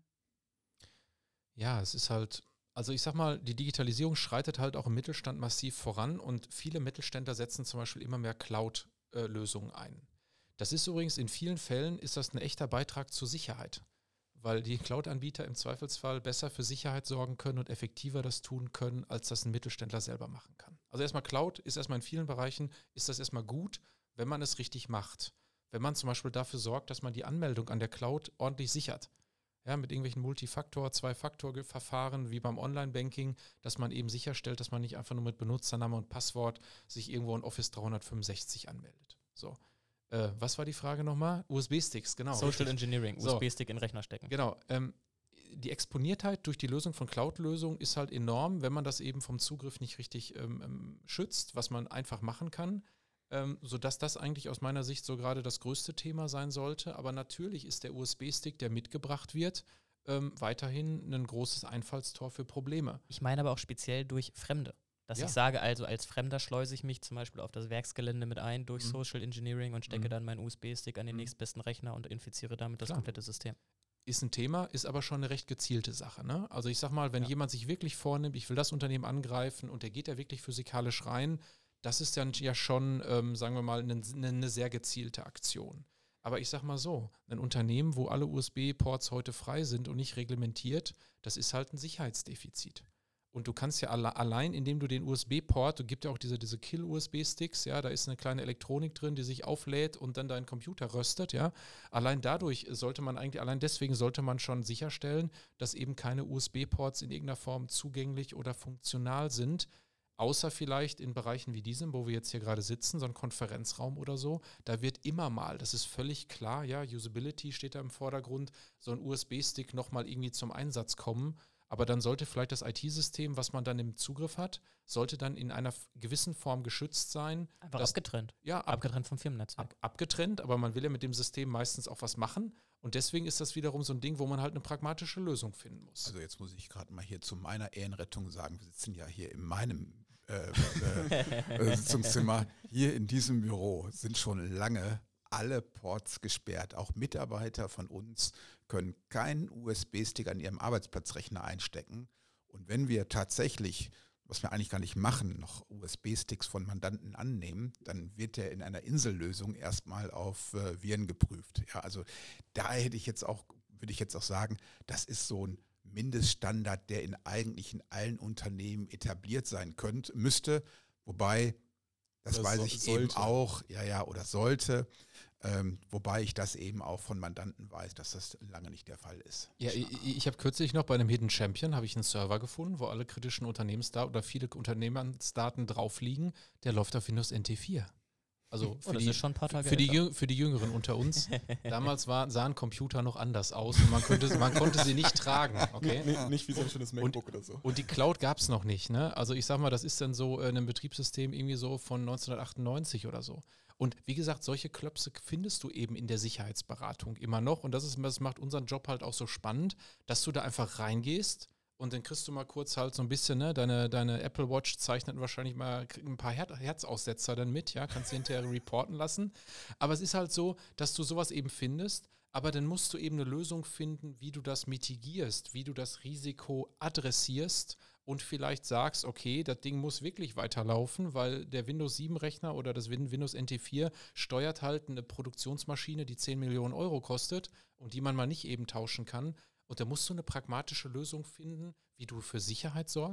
Ja, es ist halt, also ich sag mal, die Digitalisierung schreitet halt auch im Mittelstand massiv voran und viele Mittelständler setzen zum Beispiel immer mehr Cloud-Lösungen ein. Das ist übrigens in vielen Fällen ist das ein echter Beitrag zur Sicherheit, weil die Cloud-Anbieter im Zweifelsfall besser für Sicherheit sorgen können und effektiver das tun können, als das ein Mittelständler selber machen kann. Also erstmal Cloud ist erstmal in vielen Bereichen, ist das erstmal gut, wenn man es richtig macht. Wenn man zum Beispiel dafür sorgt, dass man die Anmeldung an der Cloud ordentlich sichert. Ja, mit irgendwelchen Multifaktor-, Zwei-Faktor-Verfahren wie beim Online-Banking, dass man eben sicherstellt, dass man nicht einfach nur mit Benutzername und Passwort sich irgendwo in Office dreihundertfünfundsechzig anmeldet. So. Äh, was war die Frage nochmal? U S B-Sticks, genau. Social richtig. Engineering, so. U S B-Stick in den Rechner stecken. Genau. Ähm, die Exponiertheit durch die Lösung von Cloud-Lösungen ist halt enorm, wenn man das eben vom Zugriff nicht richtig ähm, schützt, was man einfach machen kann. Ähm, sodass das eigentlich aus meiner Sicht so gerade das größte Thema sein sollte. Aber natürlich ist der U S B-Stick, der mitgebracht wird, ähm, weiterhin ein großes Einfallstor für Probleme. Ich meine aber auch speziell durch Fremde. Dass Ja. ich sage, also als Fremder schleuse ich mich zum Beispiel auf das Werksgelände mit ein durch Mhm. Social Engineering und stecke Mhm. dann meinen U S B-Stick an den Mhm. nächstbesten Rechner und infiziere damit das Klar. komplette System. Ist ein Thema, ist aber schon eine recht gezielte Sache. Ne? Also ich sag mal, wenn Ja. jemand sich wirklich vornimmt, ich will das Unternehmen angreifen und der geht da wirklich physikalisch rein, das ist dann ja schon, ähm, sagen wir mal, eine, eine sehr gezielte Aktion. Aber ich sag mal so, ein Unternehmen, wo alle U S B-Ports heute frei sind und nicht reglementiert, das ist halt ein Sicherheitsdefizit. Und du kannst ja alle, allein, indem du den U S B-Port, du gibt ja auch diese, diese Kill-U S B-Sticks, ja, da ist eine kleine Elektronik drin, die sich auflädt und dann deinen Computer röstet, ja. Allein dadurch sollte man eigentlich, allein deswegen sollte man schon sicherstellen, dass eben keine U S B-Ports in irgendeiner Form zugänglich oder funktional sind, außer vielleicht in Bereichen wie diesem, wo wir jetzt hier gerade sitzen, so ein Konferenzraum oder so, da wird immer mal, das ist völlig klar, ja, Usability steht da im Vordergrund, so ein U S B-Stick nochmal irgendwie zum Einsatz kommen. Aber dann sollte vielleicht das I T-System, was man dann im Zugriff hat, sollte dann in einer f- gewissen Form geschützt sein. Einfach dass- abgetrennt. Ja, ab, Abgetrennt vom Firmennetzwerk. ab, abgetrennt, aber man will ja mit dem System meistens auch was machen. Und deswegen ist das wiederum so ein Ding, wo man halt eine pragmatische Lösung finden muss. Also jetzt muss ich gerade mal hier zu meiner Ehrenrettung sagen, wir sitzen ja hier in meinem äh, äh, äh, Sitzungszimmer. Hier in diesem Büro sind schon lange alle Ports gesperrt. Auch Mitarbeiter von uns können keinen U S B-Stick an ihrem Arbeitsplatzrechner einstecken. Und wenn wir tatsächlich, was wir eigentlich gar nicht machen, noch U S B-Sticks von Mandanten annehmen, dann wird der in einer Insellösung erstmal auf äh, Viren geprüft. Ja, also da hätte ich jetzt auch, würde ich jetzt auch sagen, das ist so ein Mindeststandard, der in eigentlich in allen Unternehmen etabliert sein könnte, müsste, wobei, das Oder weiß so- ich sollte. eben auch, ja, ja, oder sollte, ähm, wobei ich das eben auch von Mandanten weiß, dass das lange nicht der Fall ist. Ja, ich, ich habe kürzlich noch bei einem Hidden Champion habe ich einen Server gefunden, wo alle kritischen Unternehmensdaten oder viele Unternehmensdaten drauf liegen. Der läuft auf Windows N T vier. Also für, Oh, das die, ist schon ein paar Tage für, die, älter. Jüng, für die Jüngeren unter uns. Damals war, sahen Computer noch anders aus und man konnte, man konnte sie nicht tragen. Okay? Nicht, nicht wie so ein schönes MacBook oder so. Und die Cloud gab es noch nicht. Ne? Also ich sag mal, das ist dann so äh, ein Betriebssystem irgendwie so von neunzehnhundertachtundneunzig oder so. Und wie gesagt, solche Klöpse findest du eben in der Sicherheitsberatung immer noch. Und das, ist, das macht unseren Job halt auch so spannend, dass du da einfach reingehst und dann kriegst du mal kurz halt so ein bisschen, ne, deine, deine Apple Watch zeichnet wahrscheinlich mal ein paar Her- Herzaussetzer dann mit, ja, kannst du hinterher reporten lassen. Aber es ist halt so, dass du sowas eben findest, aber dann musst du eben eine Lösung finden, wie du das mitigierst, wie du das Risiko adressierst und vielleicht sagst, okay, das Ding muss wirklich weiterlaufen, weil der Windows sieben Rechner oder das Win- Windows N T vier steuert halt eine Produktionsmaschine, die zehn Millionen Euro kostet und die man mal nicht eben tauschen kann. Und da musst du eine pragmatische Lösung finden, wie du für Sicherheit sorgst,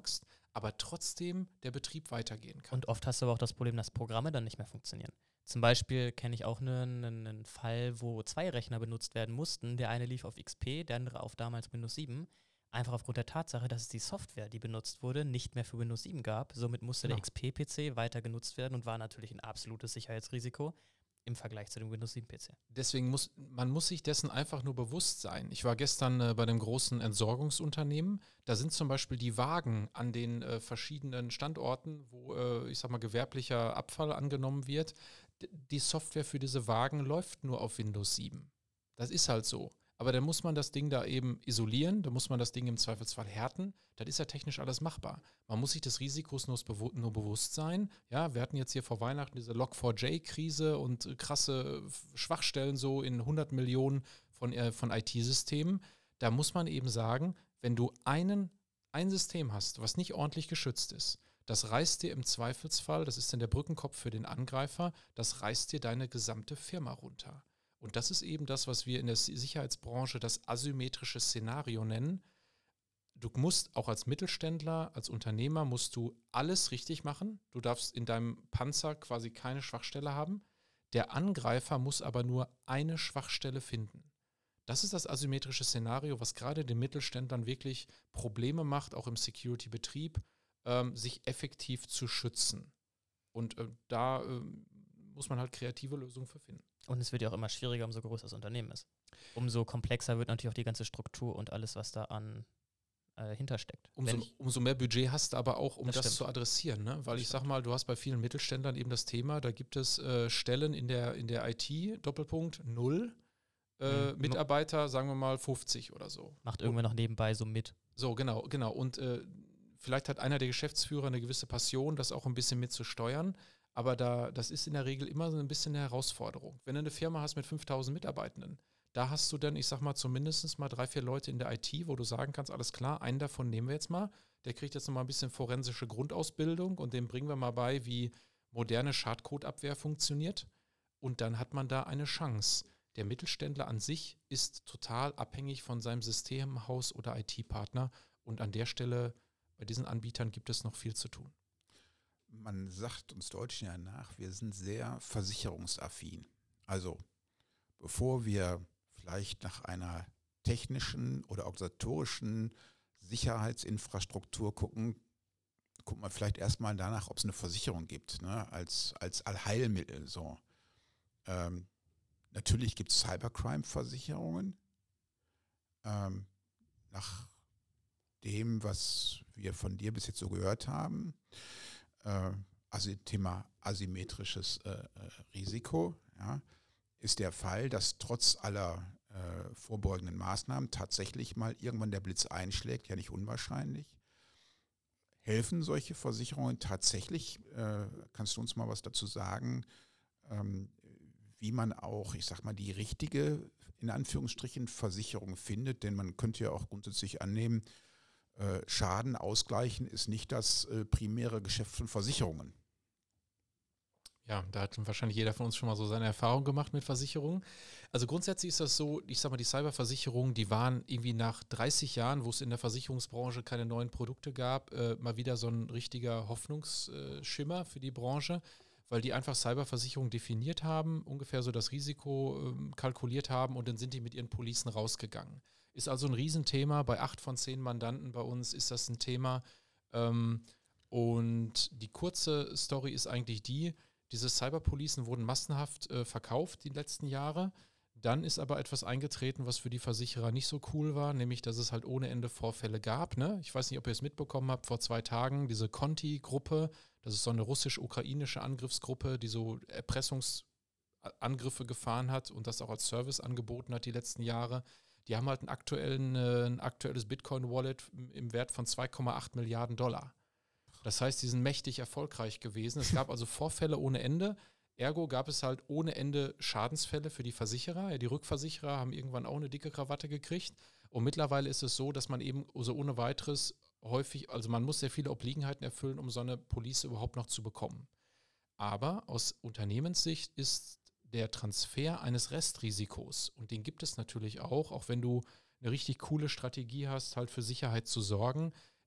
aber trotzdem der Betrieb weitergehen kann. Und oft hast du aber auch das Problem, dass Programme dann nicht mehr funktionieren. Zum Beispiel kenne ich auch einen, einen Fall, wo zwei Rechner benutzt werden mussten. Der eine lief auf X P, der andere auf damals Windows sieben. Einfach aufgrund der Tatsache, dass es die Software, die benutzt wurde, nicht mehr für Windows sieben gab. Somit musste Genau. der X P-P C weiter genutzt werden und war natürlich ein absolutes Sicherheitsrisiko im Vergleich zu dem Windows sieben P C. Deswegen muss man muss sich dessen einfach nur bewusst sein. Ich war gestern äh, bei dem großen Entsorgungsunternehmen. Da sind zum Beispiel die Wagen an den äh, verschiedenen Standorten, wo äh, ich sag mal gewerblicher Abfall angenommen wird. D- die Software für diese Wagen läuft nur auf Windows sieben. Das ist halt so. Aber dann muss man das Ding da eben isolieren, da muss man das Ding im Zweifelsfall härten. Das ist ja technisch alles machbar. Man muss sich des Risikos nur, bewu- nur bewusst sein. Ja, wir hatten jetzt hier vor Weihnachten diese Log vier j-Krise und äh, krasse Schwachstellen so in hundert Millionen von, äh, von I T-Systemen. Da muss man eben sagen, wenn du einen, ein System hast, was nicht ordentlich geschützt ist, das reißt dir im Zweifelsfall, das ist dann der Brückenkopf für den Angreifer, das reißt dir deine gesamte Firma runter. Und das ist eben das, was wir in der Sicherheitsbranche das asymmetrische Szenario nennen. Du musst auch als Mittelständler, als Unternehmer, musst du alles richtig machen. Du darfst in deinem Panzer quasi keine Schwachstelle haben. Der Angreifer muss aber nur eine Schwachstelle finden. Das ist das asymmetrische Szenario, was gerade den Mittelständlern wirklich Probleme macht, auch im Security-Betrieb, ähm, sich effektiv zu schützen. Und äh, da äh, muss man halt kreative Lösungen für finden. Und es wird ja auch immer schwieriger, umso größer das Unternehmen ist. Umso komplexer wird natürlich auch die ganze Struktur und alles, was da an äh, hintersteckt. Umso, Wenn ich, umso mehr Budget hast du aber auch, um Das das, stimmt. zu adressieren. Ne? Weil Das ich sag mal, du hast bei vielen Mittelständlern eben das Thema, da gibt es äh, Stellen in der, in der I T, Doppelpunkt, null, äh, Mhm. Mitarbeiter, sagen wir mal fünfzig oder so. macht irgendwer noch nebenbei so mit. So, genau, genau. Und äh, vielleicht hat einer der Geschäftsführer eine gewisse Passion, das auch ein bisschen mit zu steuern. Aber da, das ist in der Regel immer so ein bisschen eine Herausforderung. Wenn du eine Firma hast mit fünftausend Mitarbeitenden, da hast du dann, ich sag mal, zumindest mal drei, vier Leute in der I T, wo du sagen kannst, alles klar, einen davon nehmen wir jetzt mal. Der kriegt jetzt nochmal ein bisschen forensische Grundausbildung und dem bringen wir mal bei, wie moderne Schadcode-Abwehr funktioniert. Und dann hat man da eine Chance. Der Mittelständler an sich ist total abhängig von seinem Systemhaus oder I T-Partner. Und an der Stelle, bei diesen Anbietern gibt es noch viel zu tun. Man sagt uns Deutschen ja nach, wir sind sehr versicherungsaffin. Also bevor wir vielleicht nach einer technischen oder organisatorischen Sicherheitsinfrastruktur gucken, gucken wir vielleicht erstmal danach, ob es eine Versicherung gibt, ne, als, als Allheilmittel. So. Ähm, natürlich gibt es Cybercrime-Versicherungen. Ähm, nach dem, was wir von dir bis jetzt so gehört haben, also Thema asymmetrisches äh, Risiko, ja, ist der Fall, dass trotz aller äh, vorbeugenden Maßnahmen tatsächlich mal irgendwann der Blitz einschlägt, ja nicht unwahrscheinlich. Helfen solche Versicherungen tatsächlich? Äh, kannst du uns mal was dazu sagen, ähm, wie man auch, ich sag mal, die richtige, in Anführungsstrichen, Versicherung findet? Denn man könnte ja auch grundsätzlich annehmen, Schaden ausgleichen ist nicht das äh, primäre Geschäft von Versicherungen. Ja, da hat wahrscheinlich jeder von uns schon mal so seine Erfahrung gemacht mit Versicherungen. Also grundsätzlich ist das so, ich sag mal, die Cyberversicherungen, die waren irgendwie nach dreißig Jahren, wo es in der Versicherungsbranche keine neuen Produkte gab, äh, mal wieder so ein richtiger Hoffnungsschimmer für die Branche, weil die einfach Cyberversicherung definiert haben, ungefähr so das Risiko äh, kalkuliert haben und dann sind die mit ihren Policen rausgegangen. Ist also ein Riesenthema. Bei acht von zehn Mandanten bei uns ist das ein Thema. Ähm, und die kurze Story ist eigentlich die, diese Cyberpolicen wurden massenhaft äh, verkauft die letzten Jahre. Dann ist aber etwas eingetreten, was für die Versicherer nicht so cool war, nämlich, dass es halt ohne Ende Vorfälle gab. Ne? Ich weiß nicht, ob ihr es mitbekommen habt, vor zwei Tagen, diese Conti-Gruppe, das ist so eine russisch-ukrainische Angriffsgruppe, die so Erpressungsangriffe gefahren hat und das auch als Service angeboten hat die letzten Jahre. Die haben halt einen aktuellen, äh, ein aktuelles Bitcoin-Wallet im Wert von zwei Komma acht Milliarden Dollar. Das heißt, die sind mächtig erfolgreich gewesen. Es gab also Vorfälle ohne Ende. Ergo gab es halt ohne Ende Schadensfälle für die Versicherer. Ja, die Rückversicherer haben irgendwann auch eine dicke Krawatte gekriegt. Und mittlerweile ist es so, dass man eben so ohne weiteres häufig, also man muss sehr viele Obliegenheiten erfüllen, um so eine Police überhaupt noch zu bekommen. Aber aus Unternehmenssicht ist der Transfer eines Restrisikos, und den gibt es natürlich auch, auch wenn du eine richtig coole Strategie hast, halt für Sicherheit zu sorgen,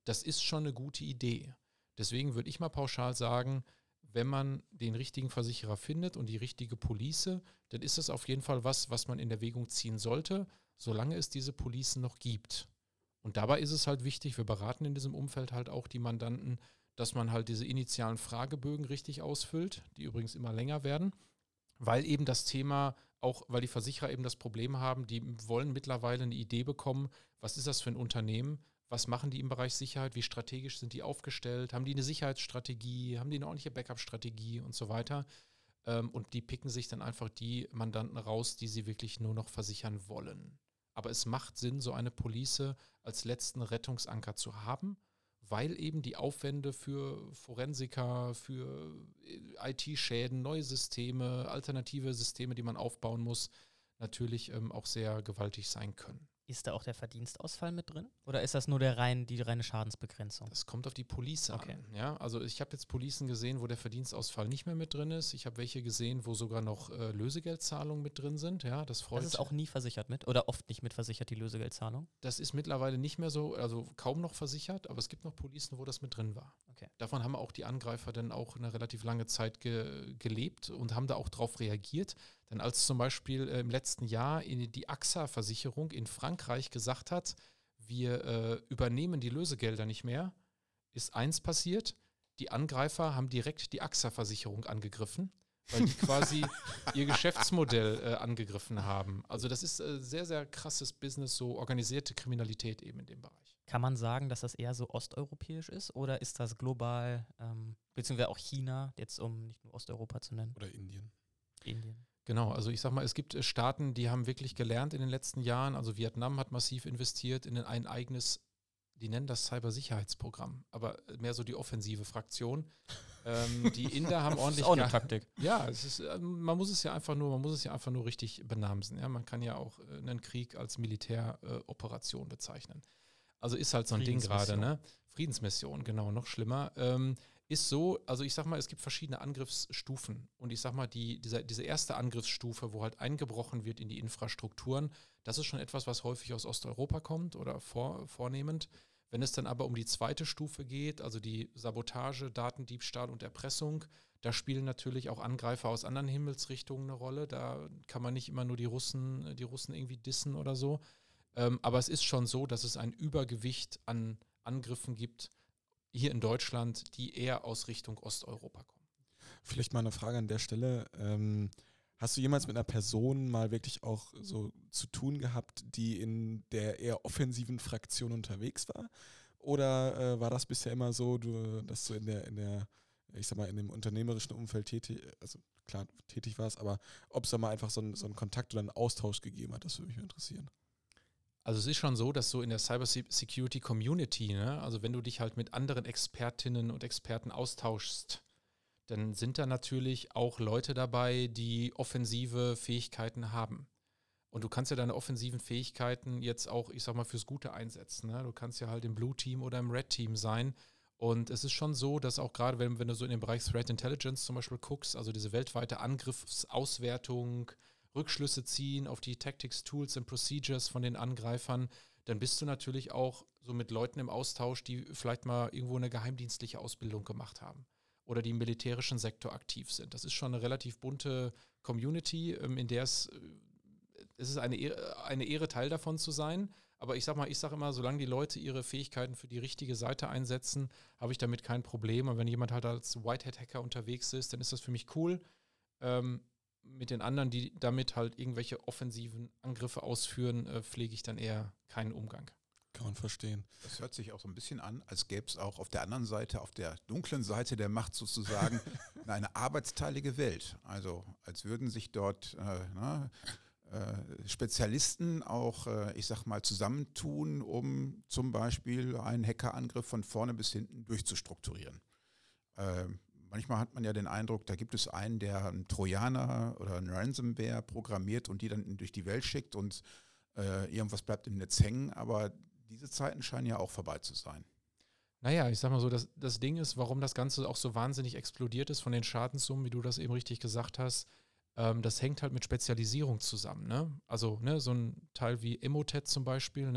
das ist schon eine gute Idee. Deswegen würde ich mal pauschal sagen, wenn man den richtigen Versicherer findet und die richtige Police, dann ist das auf jeden Fall was, was man in Erwägung ziehen sollte, solange es diese Policen noch gibt. Und dabei ist es halt wichtig, wir beraten in diesem Umfeld halt auch die Mandanten, dass man halt diese initialen Fragebögen richtig ausfüllt, die übrigens immer länger werden, weil eben das Thema, auch weil die Versicherer eben das Problem haben, die wollen mittlerweile eine Idee bekommen, was ist das für ein Unternehmen, was machen die im Bereich Sicherheit, wie strategisch sind die aufgestellt, haben die eine Sicherheitsstrategie, haben die eine ordentliche Backup-Strategie und so weiter. Und die picken sich dann einfach die Mandanten raus, die sie wirklich nur noch versichern wollen. Aber es macht Sinn, so eine Police als letzten Rettungsanker zu haben, weil eben die Aufwände für Forensiker, für I T-Schäden, neue Systeme, alternative Systeme, die man aufbauen muss, natürlich ähm, auch sehr gewaltig sein können. Ist da auch der Verdienstausfall mit drin? Oder ist das nur der rein, die reine Schadensbegrenzung? Das kommt auf die Police Okay. an. Ja? Also ich habe jetzt Policen gesehen, wo der Verdienstausfall nicht mehr mit drin ist. Ich habe welche gesehen, wo sogar noch äh, Lösegeldzahlungen mit drin sind. Ja, das freut. Das ist auch nie versichert mit oder oft nicht mit versichert, die Lösegeldzahlung? Das ist mittlerweile nicht mehr so, also kaum noch versichert, aber es gibt noch Policen, wo das mit drin war. Okay. Davon haben auch die Angreifer dann auch eine relativ lange Zeit ge- gelebt und haben da auch drauf reagiert. Denn als zum Beispiel äh, im letzten Jahr in die A X A-Versicherung in Frankreich gesagt hat, wir äh, übernehmen die Lösegelder nicht mehr, ist eins passiert, die Angreifer haben direkt die A X A-Versicherung angegriffen, weil die quasi ihr Geschäftsmodell äh, angegriffen haben. Also das ist äh, sehr, sehr krasses Business, so organisierte Kriminalität eben in dem Bereich. Kann man sagen, dass das eher so osteuropäisch ist oder ist das global, ähm, beziehungsweise auch China, jetzt um nicht nur Osteuropa zu nennen? Oder Indien. Indien. Genau, also ich sag mal, es gibt äh, Staaten, die haben wirklich gelernt in den letzten Jahren, also Vietnam hat massiv investiert in ein eigenes, die nennen das Cybersicherheitsprogramm, aber mehr so die offensive Fraktion. ähm, die Inder haben ordentlich... Das ist auch eine ge- Taktik. Ja, es ist, äh, man muss es ja einfach nur, man muss es ja einfach nur richtig benamsen. Ja? Man kann ja auch äh, einen Krieg als Militäroperation äh, bezeichnen. Also ist halt so ein Ding gerade, ne? Friedensmission, genau, noch schlimmer. Ähm, ist so, also ich sag mal, es gibt verschiedene Angriffsstufen und ich sag mal, die, diese, diese erste Angriffsstufe, wo halt eingebrochen wird in die Infrastrukturen, das ist schon etwas, was häufig aus Osteuropa kommt oder vor, vornehmend. Wenn es dann aber um die zweite Stufe geht, also die Sabotage, Datendiebstahl und Erpressung, da spielen natürlich auch Angreifer aus anderen Himmelsrichtungen eine Rolle. Da kann man nicht immer nur die Russen, die Russen irgendwie dissen oder so. Ähm, aber es ist schon so, dass es ein Übergewicht an Angriffen gibt, hier in Deutschland, die eher aus Richtung Osteuropa kommen. Vielleicht mal eine Frage an der Stelle. Ähm, hast du jemals mit einer Person mal wirklich auch so zu tun gehabt, die in der eher offensiven Fraktion unterwegs war? Oder äh, war das bisher immer so, du, dass du in der, in der, ich sag mal, in dem unternehmerischen Umfeld tätig, also klar, tätig warst, aber ob es da mal einfach so einen so einen Kontakt oder einen Austausch gegeben hat, das würde mich interessieren. Also es ist schon so, dass so in der Cybersecurity-Community, ne, also wenn du dich halt mit anderen Expertinnen und Experten austauschst, dann sind da natürlich auch Leute dabei, die offensive Fähigkeiten haben. Und du kannst ja deine offensiven Fähigkeiten jetzt auch, ich sag mal, fürs Gute einsetzen. Ne? Du kannst ja halt im Blue Team oder im Red Team sein. Und es ist schon so, dass auch gerade, wenn, wenn du so in den Bereich Threat Intelligence zum Beispiel guckst, also diese weltweite Angriffsauswertung, Rückschlüsse ziehen auf die Tactics, Tools und Procedures von den Angreifern, dann bist du natürlich auch so mit Leuten im Austausch, die vielleicht mal irgendwo eine geheimdienstliche Ausbildung gemacht haben oder die im militärischen Sektor aktiv sind. Das ist schon eine relativ bunte Community, in der es, es ist eine Ehre, eine Ehre, Teil davon zu sein. Aber ich sag mal, ich sage immer, solange die Leute ihre Fähigkeiten für die richtige Seite einsetzen, habe ich damit kein Problem. Und wenn jemand halt als Whitehat-Hacker unterwegs ist, dann ist das für mich cool. Ähm, mit den anderen, die damit halt irgendwelche offensiven Angriffe ausführen, äh, pflege ich dann eher keinen Umgang. Kann man verstehen. Das hört sich auch so ein bisschen an, als gäbe es auch auf der anderen Seite, auf der dunklen Seite der Macht sozusagen, eine arbeitsteilige Welt. Also als würden sich dort äh, na, äh, Spezialisten auch, äh, ich sag mal, zusammentun, um zum Beispiel einen Hackerangriff von vorne bis hinten durchzustrukturieren. Äh, Manchmal hat man ja den Eindruck, da gibt es einen, der einen Trojaner oder einen Ransomware programmiert und die dann durch die Welt schickt und äh, irgendwas bleibt im Netz hängen. Aber diese Zeiten scheinen ja auch vorbei zu sein. Naja, ich sag mal so, das, das Ding ist, warum das Ganze auch so wahnsinnig explodiert ist von den Schadenssummen, wie du das eben richtig gesagt hast, ähm, das hängt halt mit Spezialisierung zusammen. Ne? Also ne, so ein Teil wie Emotet zum Beispiel, ne?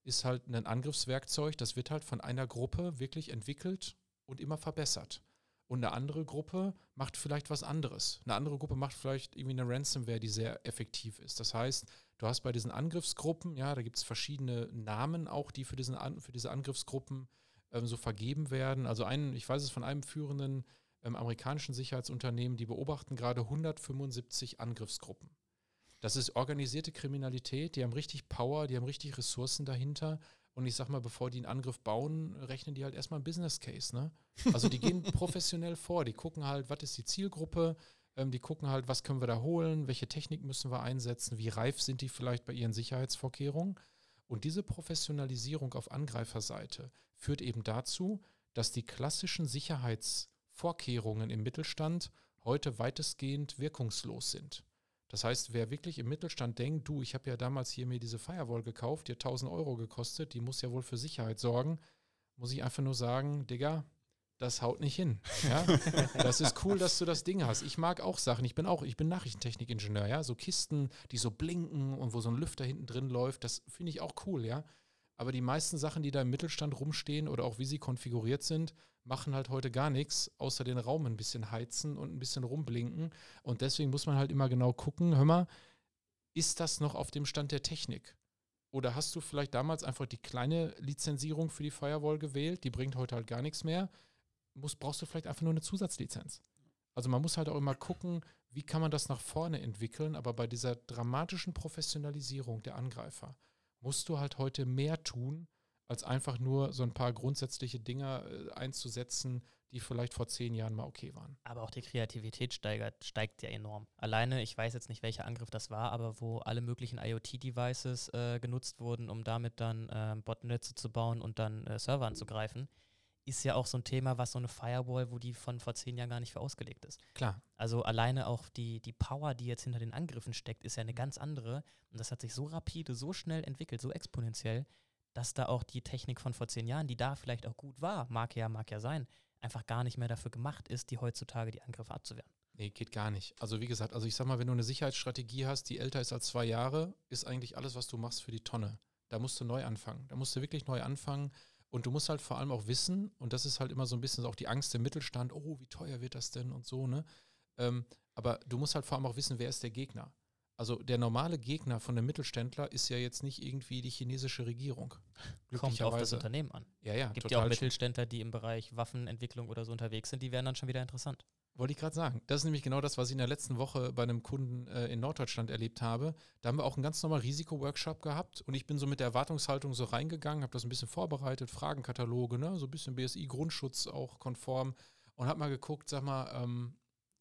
ist halt ein Angriffswerkzeug, das wird halt von einer Gruppe wirklich entwickelt und immer verbessert. Und eine andere Gruppe macht vielleicht was anderes. Eine andere Gruppe macht vielleicht irgendwie eine Ransomware, die sehr effektiv ist. Das heißt, du hast bei diesen Angriffsgruppen, ja, da gibt es verschiedene Namen auch, die für, diesen, für diese Angriffsgruppen ähm, so vergeben werden. Also ein, ich weiß es von einem führenden ähm, amerikanischen Sicherheitsunternehmen, die beobachten gerade hundertfünfundsiebzig Angriffsgruppen. Das ist organisierte Kriminalität, die haben richtig Power, die haben richtig Ressourcen dahinter. Und ich sag mal, bevor die einen Angriff bauen, rechnen die halt erstmal einen Business Case, ne? Also die gehen professionell vor, die gucken halt, was ist die Zielgruppe, ähm, die gucken halt, was können wir da holen, welche Technik müssen wir einsetzen, wie reif sind die vielleicht bei ihren Sicherheitsvorkehrungen. Und diese Professionalisierung auf Angreiferseite führt eben dazu, dass die klassischen Sicherheitsvorkehrungen im Mittelstand heute weitestgehend wirkungslos sind. Das heißt, wer wirklich im Mittelstand denkt, du, ich habe ja damals hier mir diese Firewall gekauft, die hat tausend Euro gekostet, die muss ja wohl für Sicherheit sorgen, muss ich einfach nur sagen, Digga, das haut nicht hin. Ja? Das ist cool, dass du das Ding hast. Ich mag auch Sachen, ich bin auch, ich bin Nachrichtentechnikingenieur, ja, so Kisten, die so blinken und wo so ein Lüfter hinten drin läuft, das finde ich auch cool, ja. Aber die meisten Sachen, die da im Mittelstand rumstehen oder auch wie sie konfiguriert sind, machen halt heute gar nichts, außer den Raum ein bisschen heizen und ein bisschen rumblinken. Und deswegen muss man halt immer genau gucken, hör mal, ist das noch auf dem Stand der Technik? Oder hast du vielleicht damals einfach die kleine Lizenzierung für die Firewall gewählt, die bringt heute halt gar nichts mehr, muss, brauchst du vielleicht einfach nur eine Zusatzlizenz. Also man muss halt auch immer gucken, wie kann man das nach vorne entwickeln, aber bei dieser dramatischen Professionalisierung der Angreifer musst du halt heute mehr tun, als einfach nur so ein paar grundsätzliche Dinge äh, einzusetzen, die vielleicht vor zehn Jahren mal okay waren. Aber auch die Kreativität steigert, steigt ja enorm. Alleine, ich weiß jetzt nicht, welcher Angriff das war, aber wo alle möglichen IoT-Devices äh, genutzt wurden, um damit dann äh, Botnetze zu bauen und dann äh, Server anzugreifen, ist ja auch so ein Thema, was so eine Firewall, wo die von vor zehn Jahren gar nicht für ausgelegt ist. Klar. Also alleine auch die, die Power, die jetzt hinter den Angriffen steckt, ist ja eine ganz andere. Und das hat sich so rapide, so schnell entwickelt, so exponentiell, dass da auch die Technik von vor zehn Jahren, die da vielleicht auch gut war, mag ja, mag ja sein, einfach gar nicht mehr dafür gemacht ist, die heutzutage die Angriffe abzuwehren. Nee, geht gar nicht. Also wie gesagt, also ich sag mal, wenn du eine Sicherheitsstrategie hast, die älter ist als zwei Jahre, ist eigentlich alles, was du machst, für die Tonne. Da musst du neu anfangen. Da musst du wirklich neu anfangen. Und du musst halt vor allem auch wissen, und das ist halt immer so ein bisschen auch die Angst im Mittelstand, oh, wie teuer wird das denn und so, ne? Ähm, aber du musst halt vor allem auch wissen, wer ist der Gegner. Also der normale Gegner von einem Mittelständler ist ja jetzt nicht irgendwie die chinesische Regierung. Kommt auf das Unternehmen an. Ja, ja, gibt ja auch Mittelständler, die im Bereich Waffenentwicklung oder so unterwegs sind, die wären dann schon wieder interessant. Wollte ich gerade sagen. Das ist nämlich genau das, was ich in der letzten Woche bei einem Kunden äh, in Norddeutschland erlebt habe. Da haben wir auch einen ganz normalen Risiko-Workshop gehabt und ich bin so mit der Erwartungshaltung so reingegangen, habe das ein bisschen vorbereitet, Fragenkataloge, ne, so ein bisschen B S I-Grundschutz auch konform und habe mal geguckt, sag mal, ähm,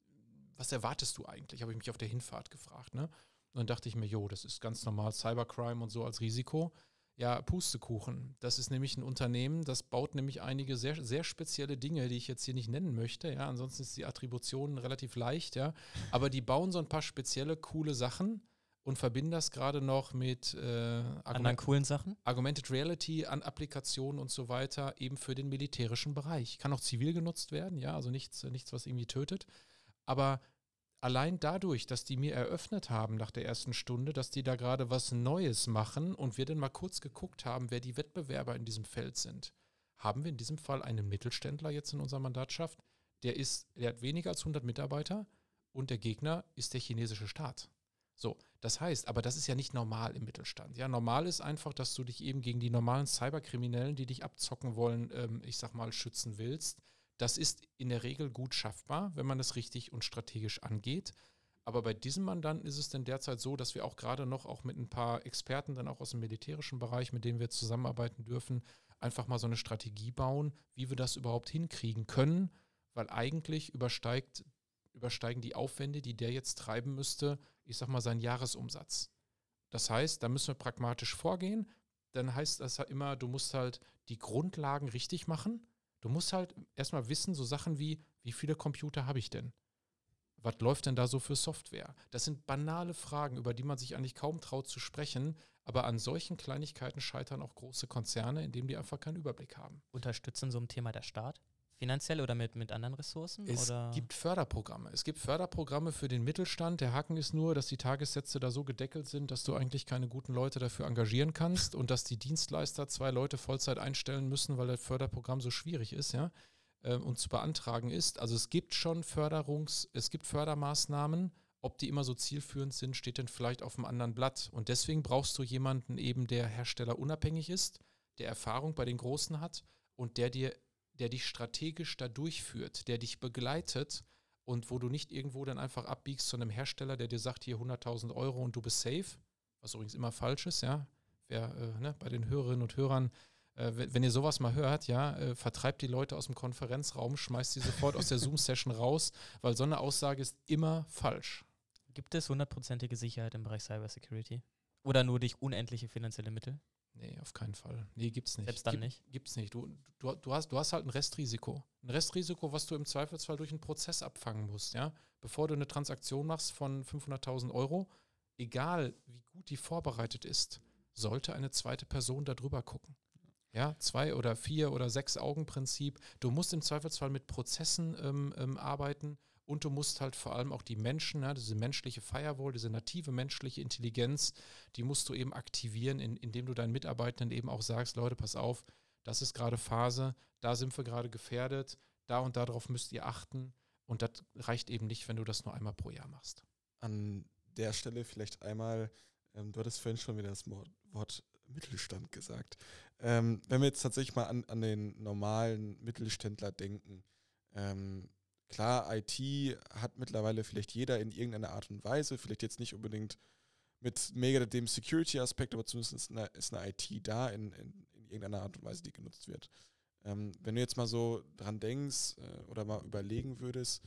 was erwartest du eigentlich? Habe ich mich auf der Hinfahrt gefragt, ne? Und dann dachte ich mir, jo, das ist ganz normal, Cybercrime und so als Risiko. Ja, Pustekuchen. Das ist nämlich ein Unternehmen, das baut nämlich einige sehr, sehr spezielle Dinge, die ich jetzt hier nicht nennen möchte. Ja, ansonsten ist die Attribution relativ leicht, ja. Aber die bauen so ein paar spezielle, coole Sachen und verbinden das gerade noch mit äh, anderen coolen Sachen. Augmented Reality an Applikationen und so weiter, eben für den militärischen Bereich. Kann auch zivil genutzt werden, ja, also nichts, nichts, was irgendwie tötet. Aber allein dadurch, dass die mir eröffnet haben nach der ersten Stunde, dass die da gerade was Neues machen und wir dann mal kurz geguckt haben, wer die Wettbewerber in diesem Feld sind, haben wir in diesem Fall einen Mittelständler jetzt in unserer Mandatschaft, der ist, der hat weniger als hundert Mitarbeiter und der Gegner ist der chinesische Staat. So, das heißt, aber das ist ja nicht normal im Mittelstand. Ja, normal ist einfach, dass du dich eben gegen die normalen Cyberkriminellen, die dich abzocken wollen, ähm, ich sag mal, schützen willst. Das ist in der Regel gut schaffbar, wenn man es richtig und strategisch angeht. Aber bei diesem Mandanten ist es denn derzeit so, dass wir auch gerade noch auch mit ein paar Experten dann auch aus dem militärischen Bereich, mit denen wir zusammenarbeiten dürfen, einfach mal so eine Strategie bauen, wie wir das überhaupt hinkriegen können, weil eigentlich übersteigt, übersteigen die Aufwände, die der jetzt treiben müsste, ich sag mal, seinen Jahresumsatz. Das heißt, da müssen wir pragmatisch vorgehen. Dann heißt das halt immer, du musst halt die Grundlagen richtig machen. Du musst halt erstmal wissen, so Sachen wie, wie viele Computer habe ich denn? Was läuft denn da so für Software? Das sind banale Fragen, über die man sich eigentlich kaum traut zu sprechen, aber an solchen Kleinigkeiten scheitern auch große Konzerne, indem die einfach keinen Überblick haben. Unterstützen so ein Thema der Staat? Finanziell oder mit, mit anderen Ressourcen? Es oder? gibt Förderprogramme. Es gibt Förderprogramme für den Mittelstand. Der Haken ist nur, dass die Tagessätze da so gedeckelt sind, dass du eigentlich keine guten Leute dafür engagieren kannst und dass die Dienstleister zwei Leute Vollzeit einstellen müssen, weil das Förderprogramm so schwierig ist, ja, äh, und zu beantragen ist. Also es gibt schon Förderungs-, es gibt Fördermaßnahmen. Ob die immer so zielführend sind, steht dann vielleicht auf einem anderen Blatt. Und deswegen brauchst du jemanden eben, der herstellerunabhängig ist, der Erfahrung bei den Großen hat und der dir der dich strategisch da durchführt, der dich begleitet und wo du nicht irgendwo dann einfach abbiegst zu einem Hersteller, der dir sagt, hier hunderttausend Euro und du bist safe, was übrigens immer falsch ist, ja. Wer, äh, ne, bei den Hörerinnen und Hörern, äh, wenn, wenn ihr sowas mal hört, ja, äh, vertreibt die Leute aus dem Konferenzraum, schmeißt sie sofort aus der Zoom-Session raus, weil so eine Aussage ist immer falsch. Gibt es hundertprozentige Sicherheit im Bereich Cybersecurity? Oder nur durch unendliche finanzielle Mittel? Nee, auf keinen Fall. Nee, gibt's nicht. Selbst dann Gib, nicht? Gibt's nicht. Du, du, du, hast, du hast halt ein Restrisiko. Ein Restrisiko, was du im Zweifelsfall durch einen Prozess abfangen musst, ja. Bevor du eine Transaktion machst von fünfhunderttausend Euro, egal wie gut die vorbereitet ist, sollte eine zweite Person da drüber gucken. Ja, zwei oder vier oder sechs Augen-Prinzip. Du musst im Zweifelsfall mit Prozessen ähm, ähm, arbeiten. Und du musst halt vor allem auch die Menschen, ja, diese menschliche Firewall, diese native menschliche Intelligenz, die musst du eben aktivieren, in, indem du deinen Mitarbeitenden eben auch sagst, Leute, pass auf, das ist gerade Phase, da sind wir gerade gefährdet, da und darauf müsst ihr achten. Und das reicht eben nicht, wenn du das nur einmal pro Jahr machst. An der Stelle vielleicht einmal, ähm, du hattest vorhin schon wieder das Wort Mittelstand gesagt. Ähm, wenn wir jetzt tatsächlich mal an, an den normalen Mittelständler denken, ähm, klar, I T hat mittlerweile vielleicht jeder in irgendeiner Art und Weise, vielleicht jetzt nicht unbedingt mit mega dem Security-Aspekt, aber zumindest ist eine, ist eine I T da in, in, in irgendeiner Art und Weise, die genutzt wird. Ähm, wenn du jetzt mal so dran denkst äh, oder mal überlegen würdest,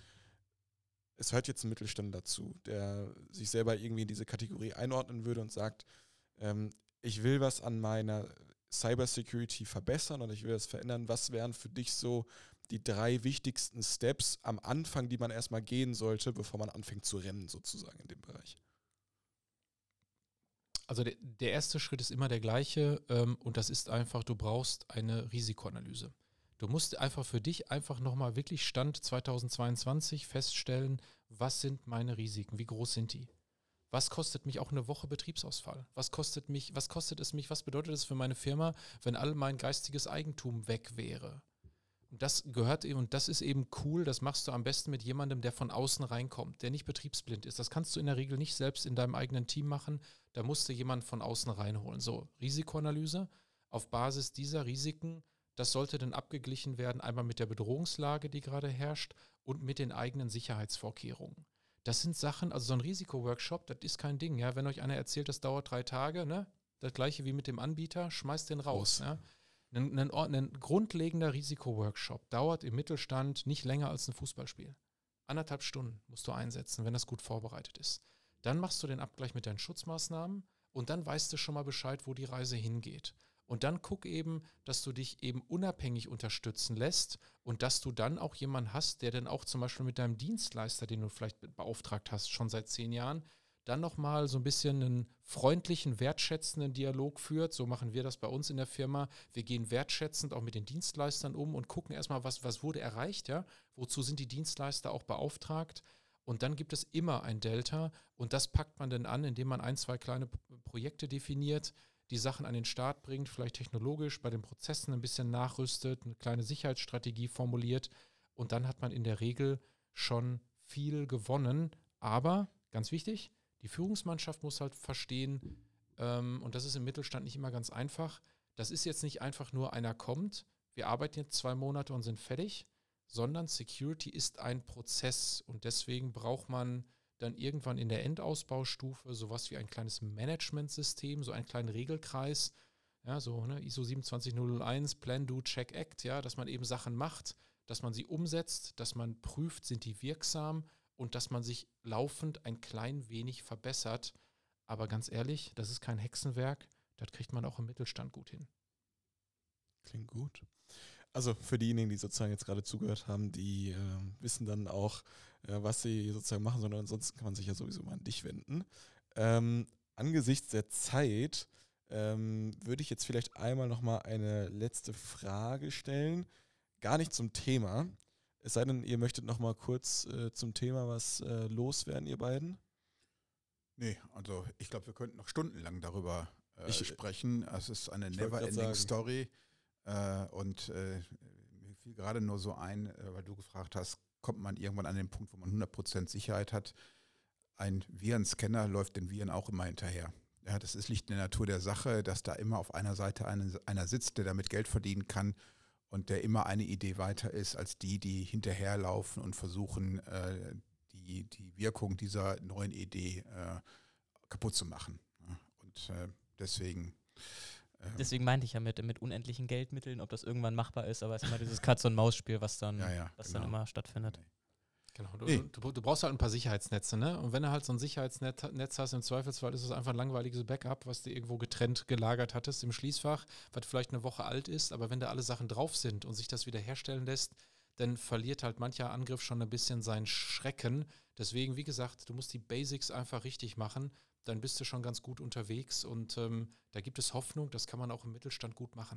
es hört jetzt ein Mittelständler dazu, der sich selber irgendwie in diese Kategorie einordnen würde und sagt, ähm, ich will was an meiner Cybersecurity verbessern und ich will das verändern. Was wären für dich so die drei wichtigsten Steps am Anfang, die man erstmal gehen sollte, bevor man anfängt zu rennen, sozusagen in dem Bereich? Also der, der erste Schritt ist immer der gleiche ähm, und das ist einfach, du brauchst eine Risikoanalyse. Du musst einfach für dich einfach nochmal wirklich Stand zweitausendzweiundzwanzig feststellen, was sind meine Risiken, wie groß sind die? Was kostet mich auch eine Woche Betriebsausfall? Was kostet mich, was kostet es mich, was bedeutet es für meine Firma, wenn all mein geistiges Eigentum weg wäre? Und das gehört eben, und das ist eben cool, das machst du am besten mit jemandem, der von außen reinkommt, der nicht betriebsblind ist. Das kannst du in der Regel nicht selbst in deinem eigenen Team machen, da musst du jemanden von außen reinholen. So, Risikoanalyse auf Basis dieser Risiken, das sollte dann abgeglichen werden, einmal mit der Bedrohungslage, die gerade herrscht und mit den eigenen Sicherheitsvorkehrungen. Das sind Sachen, also so ein Risikoworkshop, das ist kein Ding, ja, wenn euch einer erzählt, das dauert drei Tage, ne, das gleiche wie mit dem Anbieter, schmeißt den raus, ja. Ein, ein, ein grundlegender Risikoworkshop dauert im Mittelstand nicht länger als ein Fußballspiel. Anderthalb Stunden musst du einsetzen, wenn das gut vorbereitet ist. Dann machst du den Abgleich mit deinen Schutzmaßnahmen und dann weißt du schon mal Bescheid, wo die Reise hingeht. Und dann guck eben, dass du dich eben unabhängig unterstützen lässt und dass du dann auch jemanden hast, der dann auch zum Beispiel mit deinem Dienstleister, den du vielleicht beauftragt hast, schon seit zehn Jahren, dann nochmal so ein bisschen einen freundlichen, wertschätzenden Dialog führt. So machen wir das bei uns in der Firma. Wir gehen wertschätzend auch mit den Dienstleistern um und gucken erstmal, was, was wurde erreicht, ja? Wozu sind die Dienstleister auch beauftragt? Und dann gibt es immer ein Delta und das packt man dann an, indem man ein, zwei kleine Projekte definiert, die Sachen an den Start bringt, vielleicht technologisch bei den Prozessen ein bisschen nachrüstet, eine kleine Sicherheitsstrategie formuliert und dann hat man in der Regel schon viel gewonnen. Aber, ganz wichtig, die Führungsmannschaft muss halt verstehen, ähm, und das ist im Mittelstand nicht immer ganz einfach, das ist jetzt nicht einfach nur einer kommt, wir arbeiten jetzt zwei Monate und sind fertig, sondern Security ist ein Prozess und deswegen braucht man dann irgendwann in der Endausbaustufe sowas wie ein kleines Managementsystem, so einen kleinen Regelkreis, ja, so ne, I S O siebenundzwanzig null null eins, Plan, Do, Check, Act, ja, dass man eben Sachen macht, dass man sie umsetzt, dass man prüft, sind die wirksam und dass man sich laufend ein klein wenig verbessert. Aber ganz ehrlich, das ist kein Hexenwerk, das kriegt man auch im Mittelstand gut hin. Klingt gut. Also für diejenigen, die sozusagen jetzt gerade zugehört haben, die äh, wissen dann auch, äh, was sie sozusagen machen, sondern ansonsten kann man sich ja sowieso mal an dich wenden. Ähm, angesichts der Zeit ähm, würde ich jetzt vielleicht einmal nochmal eine letzte Frage stellen. gar nicht zum Thema. Es sei denn, ihr möchtet noch mal kurz äh, zum Thema was äh, loswerden, ihr beiden. Nee, also ich glaube, wir könnten noch stundenlang darüber äh, Ich- sprechen. Es ist eine Ich wollte grad never-ending sagen. Story. Äh, und äh, mir fiel gerade nur so ein, äh, weil du gefragt hast, kommt man irgendwann an den Punkt, wo man hundert Prozent Sicherheit hat. Ein Virenscanner läuft den Viren auch immer hinterher. Ja, das ist, liegt in der Natur der Sache, dass da immer auf einer Seite eine, einer sitzt, der damit Geld verdienen kann und der immer eine Idee weiter ist als die, die hinterherlaufen und versuchen, äh, die, die Wirkung dieser neuen Idee äh, kaputt zu machen. Ja, und äh, deswegen... äh, Deswegen meinte ich ja mit, mit unendlichen Geldmitteln, ob das irgendwann machbar ist, aber es ist immer dieses Katz-und-Maus-Spiel, was dann, ja, ja, was genau. dann immer stattfindet. Genau, du, Nee. du, du brauchst halt ein paar Sicherheitsnetze, ne? Und wenn du halt so ein Sicherheitsnetz Netz hast, im Zweifelsfall ist es einfach ein langweiliges Backup, was du irgendwo getrennt gelagert hattest im Schließfach, was vielleicht eine Woche alt ist, aber wenn da alle Sachen drauf sind und sich das wieder herstellen lässt, dann verliert halt mancher Angriff schon ein bisschen seinen Schrecken. Deswegen, wie gesagt, du musst die Basics einfach richtig machen, dann bist du schon ganz gut unterwegs und ähm, da gibt es Hoffnung, das kann man auch im Mittelstand gut machen.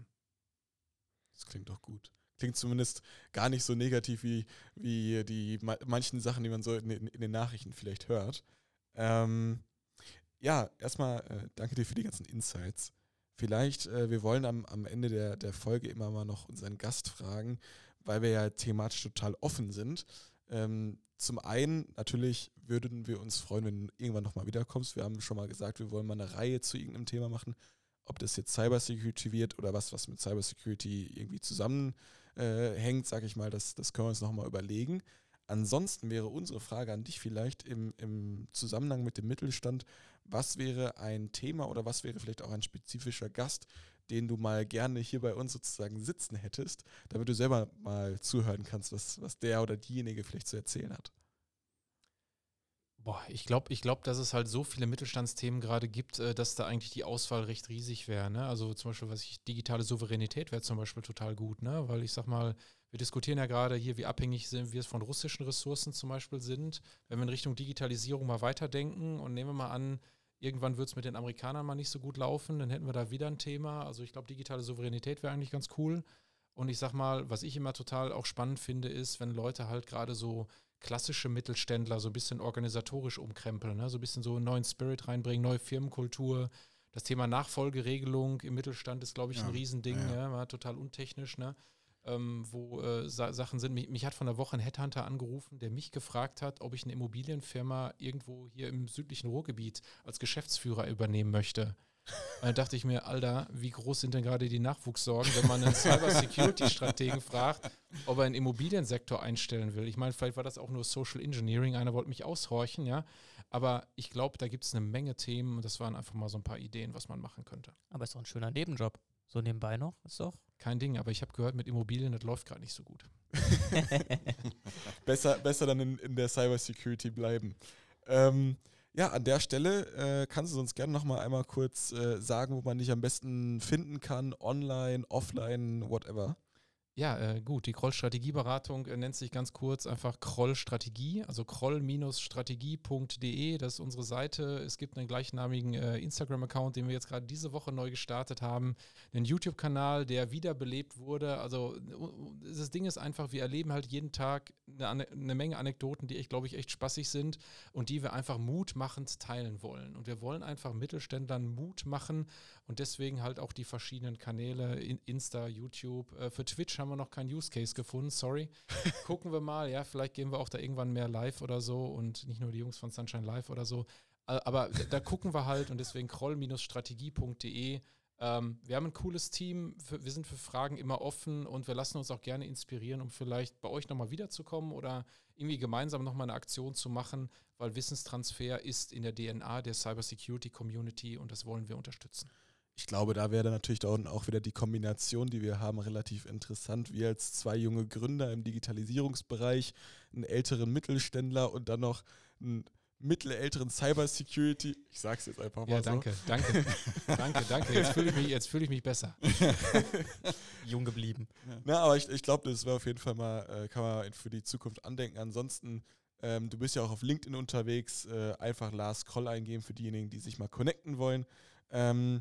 Das klingt doch gut. Klingt zumindest gar nicht so negativ wie, wie die ma- manchen Sachen, die man so in, den- in den Nachrichten vielleicht hört. Ähm, ja, erstmal äh, danke dir für die ganzen Insights. Vielleicht, äh, wir wollen am, am Ende der, der Folge immer mal noch unseren Gast fragen, weil wir ja thematisch total offen sind. Ähm, zum einen, natürlich würden wir uns freuen, wenn du irgendwann nochmal wiederkommst. Wir haben schon mal gesagt, wir wollen mal eine Reihe zu irgendeinem Thema machen. Ob das jetzt Cybersecurity wird oder was, was mit Cybersecurity irgendwie zusammenhängt, äh, hängt, sag ich mal, das, das können wir uns nochmal überlegen. Ansonsten wäre unsere Frage an dich vielleicht im, im Zusammenhang mit dem Mittelstand, was wäre ein Thema oder was wäre vielleicht auch ein spezifischer Gast, den du mal gerne hier bei uns sozusagen sitzen hättest, damit du selber mal zuhören kannst, was, was der oder diejenige vielleicht zu erzählen hat. Boah, ich glaube, ich glaub, dass es halt so viele Mittelstandsthemen gerade gibt, äh, dass da eigentlich die Auswahl recht riesig wäre. Ne? Also zum Beispiel, was ich, digitale Souveränität wäre zum Beispiel total gut, ne? Weil ich sag mal, wir diskutieren ja gerade hier, wie abhängig sind wir von russischen Ressourcen zum Beispiel sind. Wenn wir in Richtung Digitalisierung mal weiterdenken und nehmen wir mal an, irgendwann wird es mit den Amerikanern mal nicht so gut laufen, dann hätten wir da wieder ein Thema. Also ich glaube, digitale Souveränität wäre eigentlich ganz cool. Und ich sag mal, was ich immer total auch spannend finde, ist, wenn Leute halt gerade so klassische Mittelständler so ein bisschen organisatorisch umkrempeln, ne? So ein bisschen so einen neuen Spirit reinbringen, neue Firmenkultur. Das Thema Nachfolgeregelung im Mittelstand ist, glaube ich, Ja, ein Riesending, ja, ja. ja, war total untechnisch, ne? Ähm, wo äh, Sa- Sachen sind. Mich, mich hat von der Woche ein Headhunter angerufen, der mich gefragt hat, ob ich eine Immobilienfirma irgendwo hier im südlichen Ruhrgebiet als Geschäftsführer übernehmen möchte. Und dann dachte ich mir, Alter, wie groß sind denn gerade die Nachwuchssorgen, wenn man einen Cyber-Security-Strategen fragt, ob er einen Immobiliensektor einstellen will. Ich meine, vielleicht war das auch nur Social Engineering, einer wollte mich aushorchen, ja. Aber ich glaube, da gibt es eine Menge Themen und das waren einfach mal so ein paar Ideen, was man machen könnte. Aber ist doch ein schöner Nebenjob. So nebenbei noch, ist doch. Kein Ding, aber ich habe gehört, mit Immobilien, das läuft gerade nicht so gut. Besser, besser dann in, in der Cybersecurity bleiben. Ähm, ja, an der Stelle äh, kannst du uns gerne nochmal einmal kurz äh, sagen, wo man dich am besten finden kann, online, offline, whatever. Ja, äh, gut, die Kroll-Strategieberatung äh, nennt sich ganz kurz einfach Kroll-Strategie, also kroll Strategie punkt de, das ist unsere Seite. Es gibt einen gleichnamigen äh, Instagram-Account, den wir jetzt gerade diese Woche neu gestartet haben, einen YouTube-Kanal, der wiederbelebt wurde. Also äh, das Ding ist einfach, wir erleben halt jeden Tag eine, Ane- eine Menge Anekdoten, die, ich glaube ich, echt spaßig sind und die wir einfach mutmachend teilen wollen. Und wir wollen einfach Mittelständlern Mut machen und deswegen halt auch die verschiedenen Kanäle, in Insta, YouTube, äh, für Twitch haben wir noch keinen Use Case gefunden, sorry. Gucken wir mal, ja, vielleicht gehen wir auch da irgendwann mehr live oder so und nicht nur die Jungs von Sunshine Live oder so. Äh, Aber da gucken wir halt und deswegen kroll Strategie punkt de. Ähm, wir haben ein cooles Team, für, wir sind für Fragen immer offen und wir lassen uns auch gerne inspirieren, um vielleicht bei euch nochmal wiederzukommen oder irgendwie gemeinsam nochmal eine Aktion zu machen, weil Wissenstransfer ist in der D N A der Cybersecurity Community und das wollen wir unterstützen. Ich glaube, da wäre dann natürlich da unten auch wieder die Kombination, die wir haben, relativ interessant. Wir als zwei junge Gründer im Digitalisierungsbereich, einen älteren Mittelständler und dann noch einen mittelälteren Cybersecurity. Ich sag's jetzt einfach mal Ja, so. danke, danke, danke, danke. Jetzt fühle ich mich, jetzt fühle ich mich besser. Jung geblieben. Na, aber ich, ich glaube, das wäre auf jeden Fall mal, äh, kann man für die Zukunft andenken. Ansonsten, ähm, du bist ja auch auf LinkedIn unterwegs, äh, einfach Lars Kroll eingeben für diejenigen, die sich mal connecten wollen. Ähm,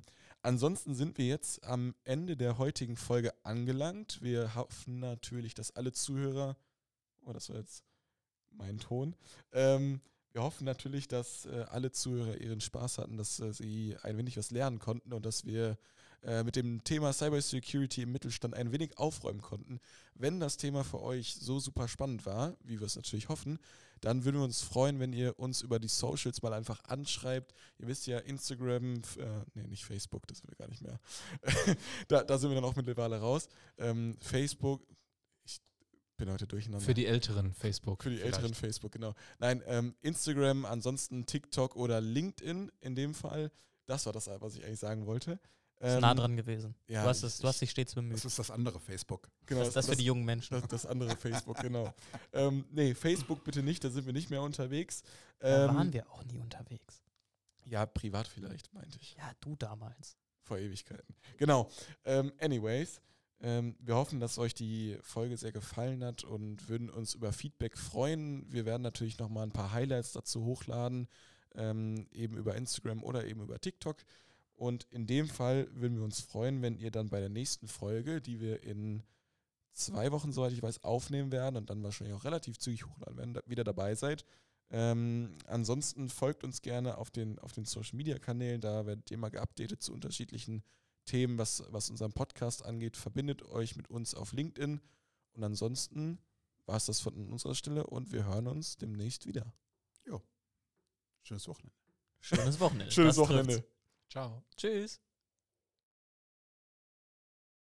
ansonsten sind wir jetzt am Ende der heutigen Folge angelangt. Wir hoffen natürlich, dass alle Zuhörer, oh, das war jetzt mein Ton, ähm, wir hoffen natürlich, dass äh, alle Zuhörer ihren Spaß hatten, dass äh, sie ein wenig was lernen konnten und dass wir äh, mit dem Thema Cybersecurity im Mittelstand ein wenig aufräumen konnten. Wenn das Thema für euch so super spannend war, wie wir es natürlich hoffen, dann würden wir uns freuen, wenn ihr uns über die Socials mal einfach anschreibt. Ihr wisst ja, Instagram, äh, nee, nicht Facebook, das sind wir gar nicht mehr. da, da sind wir dann auch mittlerweile raus. Ähm, Facebook, ich bin heute durcheinander. Für die älteren Facebook. Für die vielleicht. älteren Facebook, genau. Nein, ähm, Instagram, ansonsten TikTok oder LinkedIn in dem Fall. Das war das, was ich eigentlich sagen wollte. Ist Ähm, nah dran gewesen. ja, du, hast es, ich- du hast dich stets bemüht. Das ist das andere Facebook. Genau, das ist das für die jungen Menschen. Das, das andere Facebook, genau. ähm, nee, Facebook bitte nicht, da sind wir nicht mehr unterwegs. Da Ähm, waren wir auch nie unterwegs. Ja, privat vielleicht, meinte ich. Ja, du damals. Vor Ewigkeiten. Genau. Ähm, anyways, ähm, wir hoffen, dass euch die Folge sehr gefallen hat und würden uns über Feedback freuen. Wir werden natürlich nochmal ein paar Highlights dazu hochladen, ähm, eben über Instagram oder eben über TikTok. Und in dem Fall würden wir uns freuen, wenn ihr dann bei der nächsten Folge, die wir in zwei Wochen, soweit ich weiß, aufnehmen werden und dann wahrscheinlich auch relativ zügig hochladen werden, da, wieder dabei seid. Ähm, ansonsten folgt uns gerne auf den, auf den Social-Media-Kanälen, da werdet ihr mal geupdatet zu unterschiedlichen Themen, was, was unseren Podcast angeht. Verbindet euch mit uns auf LinkedIn und ansonsten war es das von unserer Stelle und wir hören uns demnächst wieder. Jo. Schönes Wochenende. Schönes Wochenende. Schönes Das trifft's. Wochenende. Ciao. Tschüss.